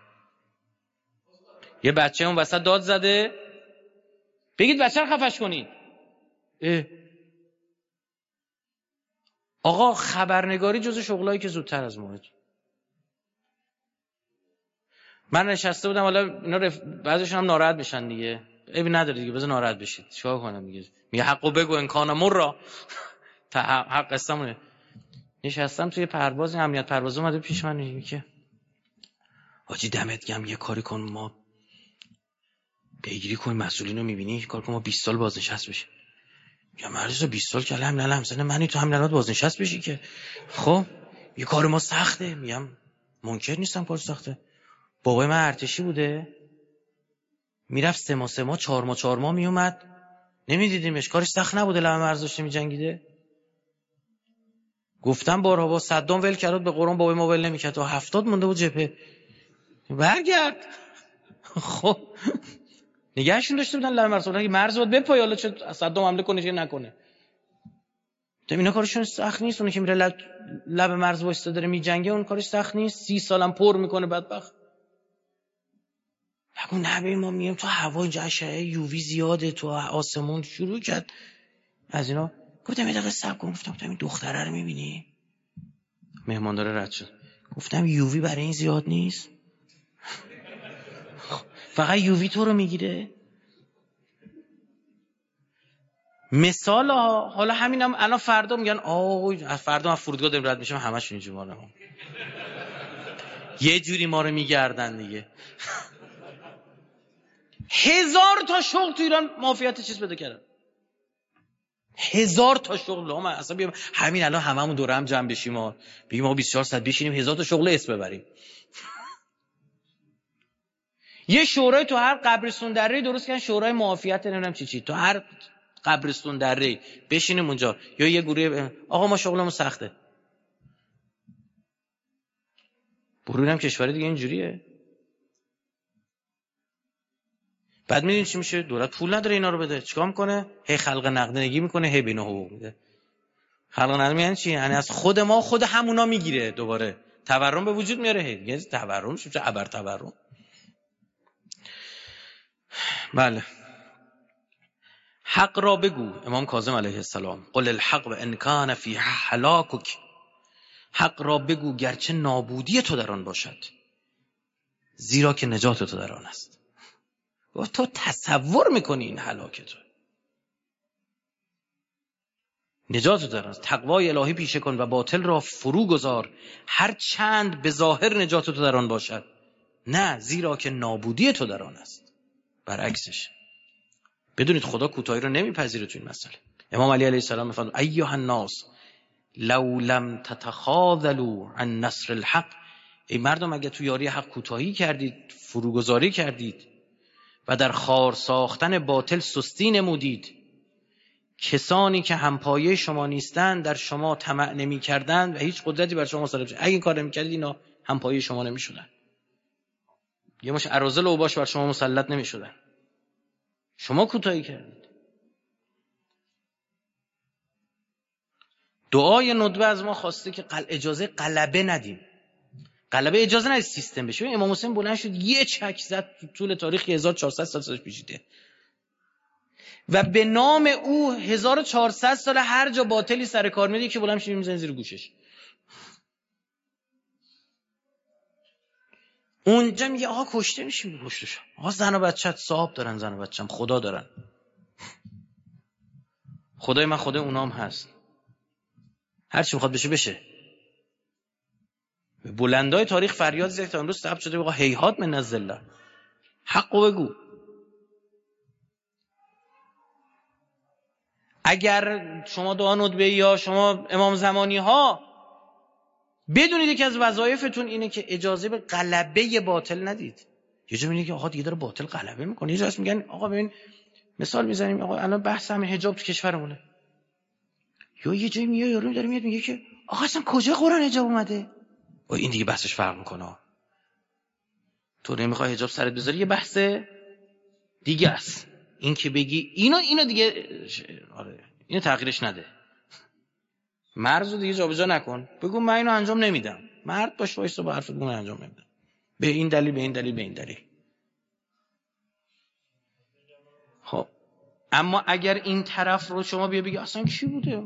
یه بچه اون وسط داد زده، بگید بچه رو خفش کنید. اه. آقا خبرنگاری جزو شغلایی که زودتر از موعد. من نشسته بودم، حالا اینا رف... بعضیشون هم ناراحت بشن دیگه. عیبی نداره دیگه، بذار ناراحت بشید. چیکار کنم دیگه؟ میگه حقو بگو امکان مرا. تا حق قسمونه. نشستم توی پرواز، امنیت پرواز اومده پیش من میگه که حاجی دمت گرم یه کاری کن ما پیگیری کنیم مسئولینو میبینی کار کن ما بیست سال بازنشست بشیم. یا مریض بیست سال که الان نه همسن منی تو همین الان بازنشست بشی که خب یه کار ما سخته. میگم منکر نیستم کار سخته. بابای من ارتشی بوده، میرفت سه ماه سه ماه چهار ماه چهار ماه میومد، نمیدیدیمش، کارش سخت نبوده، لبه مرز داشته میجنگیده. گفتم بارها با صدام ول کرد به قرآن بابای ما ول نمیکرد و هفتاد مونده بود جبهه. برگرد. خب نگهشون داشته بودن لبه مرز، مرز بود بپای، حالا چه صدام حمله کنه چه نکنه. گفتم اینا کارشون سخت نیست، اون که میره لب, لب مرز وایساده داره میجنگه اون کارش سخت نیست، سی سالم پر میکنه بدبخت. بگو نه ببین ما میگیم تو هوا اینجا اشعه یووی زیاده، تو آسمون شروع کرد از اینا. گفتم یه دقیقه صبر کن. گفتم این دختره رو میبینی؟ مهماندار رد شد. گفتم یووی برای این زیاد نیست؟ فقط یووی تو رو میگیره؟ مثال ها. حالا همینم الان فردا میگن آه فردا ما فرودگاه داریم رد میشیم همشون اینجوری ما رو یه جوری ما رو میگردن دیگه. هزار تا شغل تو ایران معافیت چیز بده کردن، هزار تا شغل. ما اصلا بیام همین الان هممون دور هم جمع بشیم ما بگیم ما بیست و چهار ساعت بشینیم هزار تا شغل اسم ببریم. یه شورای تو هر قبرستون دره درست کردن، شورای معافیت نمیدونم چی چی، تو هر قبرستون دره بشینیم اونجا. یا یه گروه آقا ما شغلمون سخته. برو هم کشور دیگه اینجوریه. بعد میدونی چی میشه؟ دولت پول نداره اینا رو بده، چیکار میکنه؟ هی خلق نقدینگی میکنه، هی بینه حقوق میده. خلق نقدینگی یعنی چی؟ یعنی از خود ما خود همونا میگیره، دوباره تورم به وجود میاره. هی یعنی تورم چه ابر تورم. بله. حق را بگو. امام کاظم علیه السلام قل الحق و ان کان فی هلاکک. حق را بگو گرچه نابودی تو در آن باشد، زیرا که نجات تو در آن است. و تو تصور میکنی این هلاک تو، نجات تو در آن است. تقوای الهی پیشه کن و باطل را فرو گذار، هر چند به ظاهر نجات تو در آن باشد، نه زیرا که نابودی تو در آن است. برعکسش. بدونید خدا کوتاهی رو نمیپذیره تو این مسئله. امام علی علیه السلام میفرماید ایها الناس لو لم تتخاذلوا عن نصر الحق. ای مردم اگه تو یاری حق کوتاهی کردید، فروگذاری کردید و در خار ساختن باطل سستی نمودید، کسانی که همپایه شما نیستند در شما طمع نمی کردند و هیچ قدرتی بر شما مسلط نمی. اگه این کار نمی کردید اینا همپایه شما نمی شدن، یه مش اراذل و باش بر شما مسلط نمی شدن. شما کوتاهی کردید. دعای ندبه از ما خواسته که قل... اجازه غلبه ندیم. غلبه اجازه ندید سیستم بشه. امام حسین بلند شد یه چک زد تو طول تاریخ هزار و چهارصد سال سالش پیچیده و به نام او هزار و چهارصد سال هر جا باطلی سر کار میاد که بلند میشه میزنه زیر گوشش. اونجا میگه آقا کشته میشیم کشته. آقا زن و بچه‌ت صاحب دارن، زن و بچه‌م خدا دارن. خدای من خدای اونام هست. هر چی میخواد بشه بشه. بلندای تاریخ فریاد زد تا امروز ثبت شده آقا هیهات من الذله. حقو بگو. اگر شما دعا ندبه یا شما امام زمانی ها بدونید که از وظایفتون اینه که اجازه به غلبه باطل ندید. یه جا میگه که آقا دیگه داره باطل غلبه میکنه. یه جا میگن آقا ببین مثال میزنیم آقا الان بحث همین حجاب تو کشورمونه. یا یه جایی میاد یارو داره میاد میگه که آقا اصلا کجا قرآن حجاب اومده؟ و این دیگه بحثش فرق میکنه. تو نمیخوای حجاب سرت بذاری یه بحث دیگه است. این که بگی اینو اینو دیگه آره اینو تغییرش نده. مرزو دیگه جابجا نکن. بگو من اینو انجام نمیدم. مرد باش وایسا با حرفت بگو من انجام نمیدم. به این دلیل به این دلیل به این دلیل. خب اما اگر این طرف رو شما بیا بگی اصلا کی بوده؟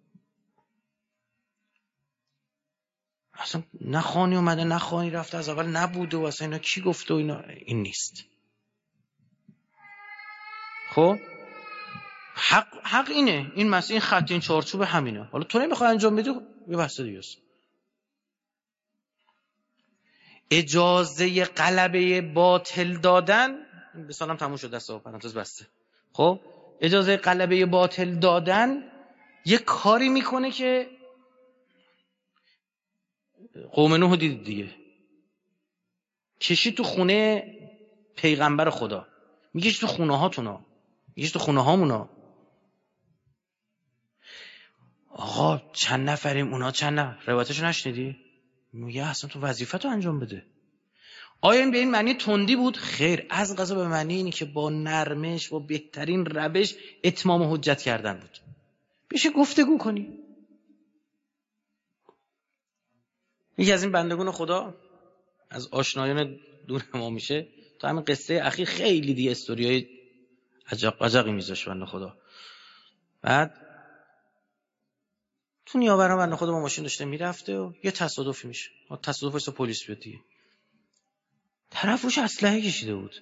اصلا نه خانی اومده نه خانی رفته از اول نبوده و اصلا اینا کی گفته و اینا، این نیست. خب حق حق اینه، این مسئله این خط این چارچوب همینه. حالا تو نمیخوای انجام بدی یه بحث دیگه است. اجازه غلبه باطل دادن به سالم تموم شد دسته پرانتز بسته. خب اجازه غلبه باطل دادن یه کاری میکنه که قوم نوح دید دیگه، کشی تو خونه پیغمبر خدا، میگیش تو خونه هاتونا، میگیش تو خونه هامونا. آقا چند نفریم اونا چند نفر، روایتشو نشنیدی؟ میگه اصلا تو وظیفه‌تو انجام بده. آیا این به این معنی تندی بود؟ خیر، از قضا به معنی اینی که با نرمش و بهترین روش اتمام حجت کردن بود. بشه گفتگو کنی. یکی از این بندگان خدا از آشنایان دور ما میشه، تو همین قصه اخیر خیلی دیگه استوریای عجب عجقی میذاش بنده خدا. بعد تو نیاوران بنده خدا با ماشین داشته میرفته و یه تصادفی میشه. تصادف واسه پلیس بیاد دیگه. طرف روش اسلحه کشیده بود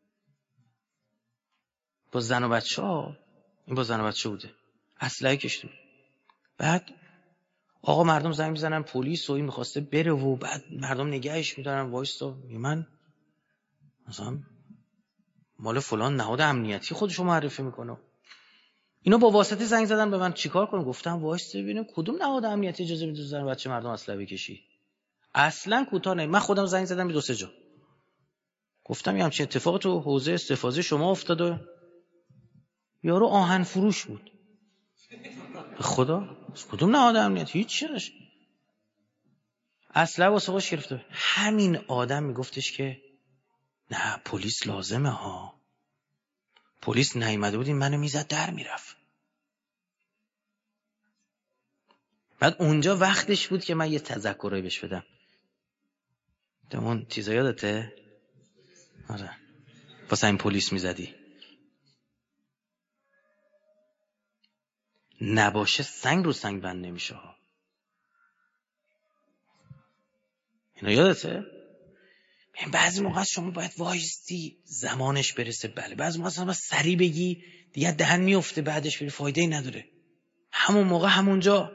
با زن و بچه ها. این با زن و بچه بوده، اسلحه کشیده بود. بعد آقا مردم زنگ میزنن پلیس و این میخواسته بره و بعد مردم نگهش میدارن. وایستا من مثلا مال فلان نهاد امنیتی خودشو معرفی میکنه. اینا با واسطه زنگ زدن به من چیکار کنم؟ گفتم وایستا ببینیم کدوم نهاد امنیتی اجازه میده زن و بچه مردم اسلحه بکشی. اصلا کوتاه نه. من خودم زنگ زدم به دو سه جا، گفتم یه همچین اتفاق تو حوزه استفاضه شما افتاده. یارو آهن فروش بود. خدا کدوم نهاد امنیتی؟ هیچ چیزش. اسلحه واسه خودش گرفته. همین آدم میگفتش که نه پلیس لازمه ها، پلیس نیامده بود این منو میزد در میرفت. بعد اونجا وقتش بود که من یه تذکرایی بهش بدم. اون چیزا یادته؟ آره واسه این پلیس میزدی نباشه سنگ رو سنگ بند نمیشه ها. اینا یادته؟ این بعضی موقع شما باید وایستی زمانش برسه. بله بعضی موقع شما سری بگی دیگه دهن میفته، بعدش بری فایده ای نداره. همون موقع همونجا.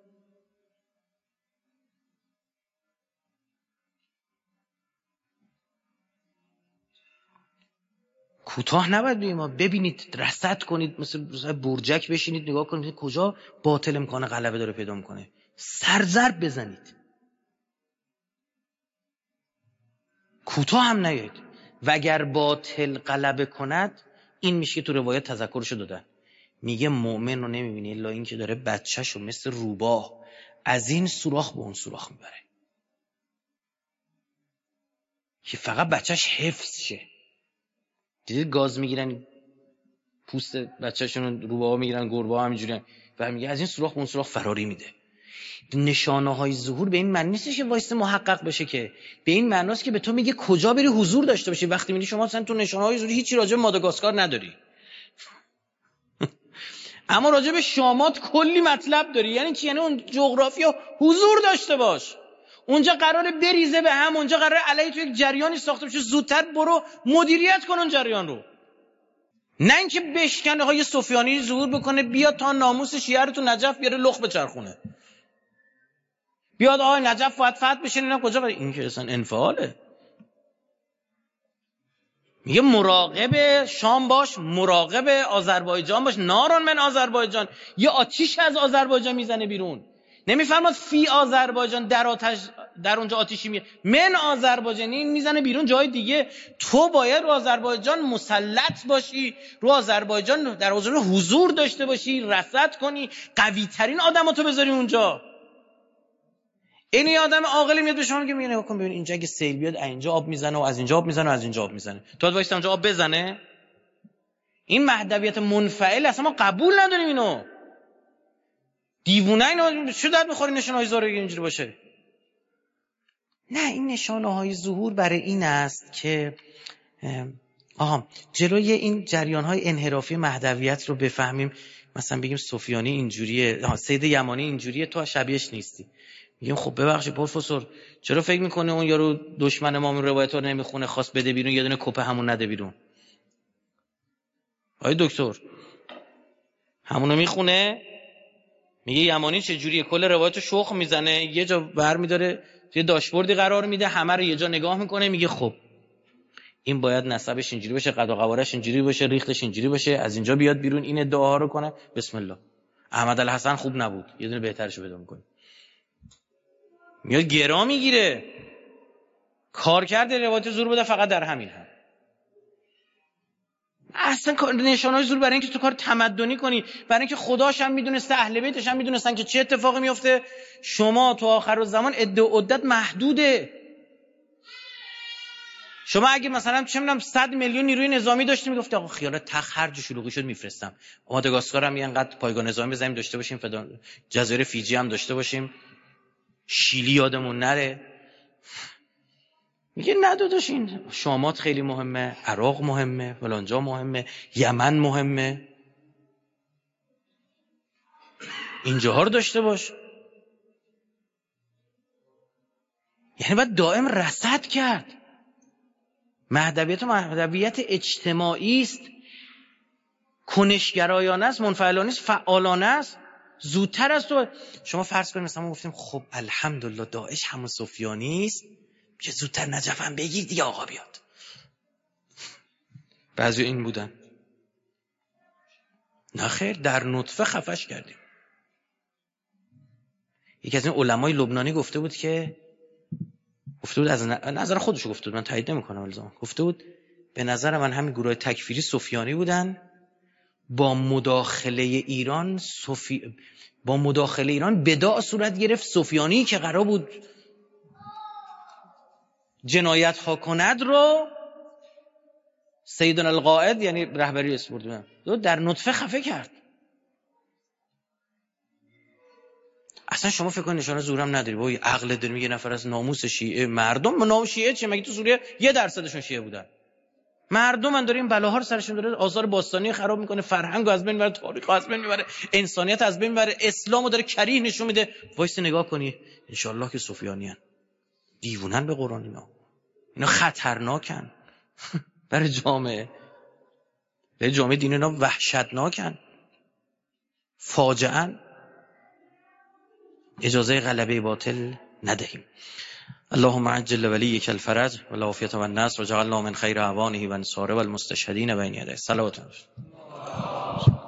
کوتاه نباید بگیم ما ببینید رصد کنید، مثل برجک بشینید نگاه کنید کجا باطل امکان غلبه داره پیدا میکنه، سرضرب بزنید. کوتاه هم نیاید. وگر باطل غلبه کند، این میشه که تو روایت تذکرشو دادن. میگه مؤمن رو نمیبینی الا این که داره بچه‌شو مثل روباه از این سوراخ به اون سوراخ میبره که فقط بچه‌ش حفظ شه. دیدید گاز میگیرن پوست بچه‌شون رو روباه میگیرن، گربه ها همینجوریه و میگه از این سوراخ به اون سوراخ فراری میده. نشانه های ظهور به این معنی نیستش که وایسته محقق بشه، که به این معناست که به تو میگه کجا بری حضور داشته باشی. وقتی میگی شما اصلا تو نشانه های ظهوری هیچی راجع به ماداگاسکار نداری اما راجع به شامات کلی مطلب داری. یعنی چی؟ یعنی اون جغرافیا حضور داشته باش. اونجا قراره بریزه به هم، اونجا قراره علیه تو یک جریانی ساخته بشه. زودتر برو مدیریت کن اون جریان رو، نه اینکه بشکنه های سفیانی ظهور بکنه بیاد تا ناموس شیعه رو تو نجف بیاره لخ بچرخونه، بیاد آقای نجف باید فتح بشه. اینا کجا قراره؟ این که اصلا انفعاله. میگه مراقب شام باش، مراقب آذربایجان باش. نارون من آذربایجان، یه آتیش از آذربایجان میزنه بیرون. نمیفرماد فی آذربایجان، در آتش در اونجا آتیشی میه، من آذربایجانی میزنه بیرون جای دیگه. تو باید رو آذربایجان مسلط باشی، رو آذربایجان در حضور حضور داشته باشی، رصد کنی، قوی ترین آدماتو بذاری اونجا. این یه آدم عاقلی میاد به شما میگه میگه نگاه کن ببین اینجا اگه سیل بیاد اینجا آب میزنه و از اینجا آب میزنه و از اینجا آب میزنه، تو وایس اونجا آب بزنه. این مهدویت منفعل اصلا ما قبول نداریم. اینو دیوونه اینو چه درد میخوری نشانه‌های ظاهر اینجوری باشه؟ نه، این نشانه‌های ظهور برای این است که آها جلوی این جریان‌های انحرافی مهدویت رو بفهمیم. مثلا بگیم سفیانی اینجوریه، ها سید یمانی اینجوریه، تو شبیهش نیستی. میگم خب ببخشید پروفسور چرا فکر میکنه اون یارو دشمن ما اون روایت رو نمیخونه خواست بده بیرون یه دونه کپه همون نده بیرون؟ آقای دکتر همونو میخونه، میگه یمانی چه جوریه، کل روایت رو شخ میزنه، یه جا برمیداره توی داشبوردی قرار میده، همه رو یه جا نگاه میکنه، میگه خب این باید نسبش اینجوری باشه، قد و قوارش اینجوری باشه، ریختش اینجوری باشه، از اینجا بیاد بیرون، این ادعاها رو کنه. بسم الله. احمد الحسن خوب نبود، یه دونه بهترشو پیدا میکنه. میاد گرا میگیره. کار کرده روایت زور بده فقط در همین هم. اصلا نشانه‌های زور برای اینکه تو کار تمدنی کنی، برای اینکه خداش هم میدونسته، اهل بیتش هم میدونستن که چه اتفاقی میفته. شما تو آخر الزمان عده و عدت محدوده. شما اگه مثلا چه میدونم صد میلیون نیروی نظامی داشتی میگفتی آقا خیالات تخ هر جو شلوغی شد میفرستم. ماداگاسکار هم اینقدر پایگاه نظامی بزنیم داشته باشیم، فدان جزایر فیجی هم داشته باشیم. شیلی یادمون نره. میگه نه داداش این شامات خیلی مهمه، عراق مهمه، فلانجا مهمه، یمن مهمه، اینجاها رو داشته باش. یعنی باید دائم رصد کرد. مهدویت و مهدویت اجتماعی است، کنشگرایانه است، منفعلانه است، فعالانه است. زودتر از تو شما فرض کنید مثلا ما گفتیم خب الحمدلله داعش همون سفیانی است که زودتر نجف هم بگیر دیگه آقا بیاد. بعضی این بودن. نه خیر، در نطفه خفش کردیم. یکی از این علمای لبنانی گفته بود که گفته بود از نظر خودشو گفته بود، من تایید نمی‌کنم الزاما، گفته بود به نظر من همین گروه تکفیری سفیانی بودن، با مداخله ایران سفی... با مداخله ایران بداع صورت گرفت، سفیانی که قرار بود جنایت ها کند رو سیدنا القائد یعنی رهبری اسپورت در نطفه خفه کرد. اصلا شما فکر کنید نشانه زورم نداری، وای عقل داری میگه نفر از ناموس شیعه مردم، نام شیعه چه مگه تو سوریه یه درصدشون شیعه بودن، مردم من داریم بلاها رو سرشون داره، آثار باستانی خراب میکنه، فرهنگ از بین میبره، تاریخ از بین میبره، انسانیت از بین میبره، اسلامو داره کریه نشون میده. وایس نگاه کنی ان شاء الله که سفیانیان دیوونن به قرآن. اینا اینا خطرناکن برای جامعه، برای جامعه دین اینا وحشتناکن، فاجعه‌ان. اجازه غلبه باطل ندهیم. اللهم عجل وليك الفرج والعافية والنصر وجعلنا من خير اعوانه و انصاره والمستشهدين بين يديه. صلوات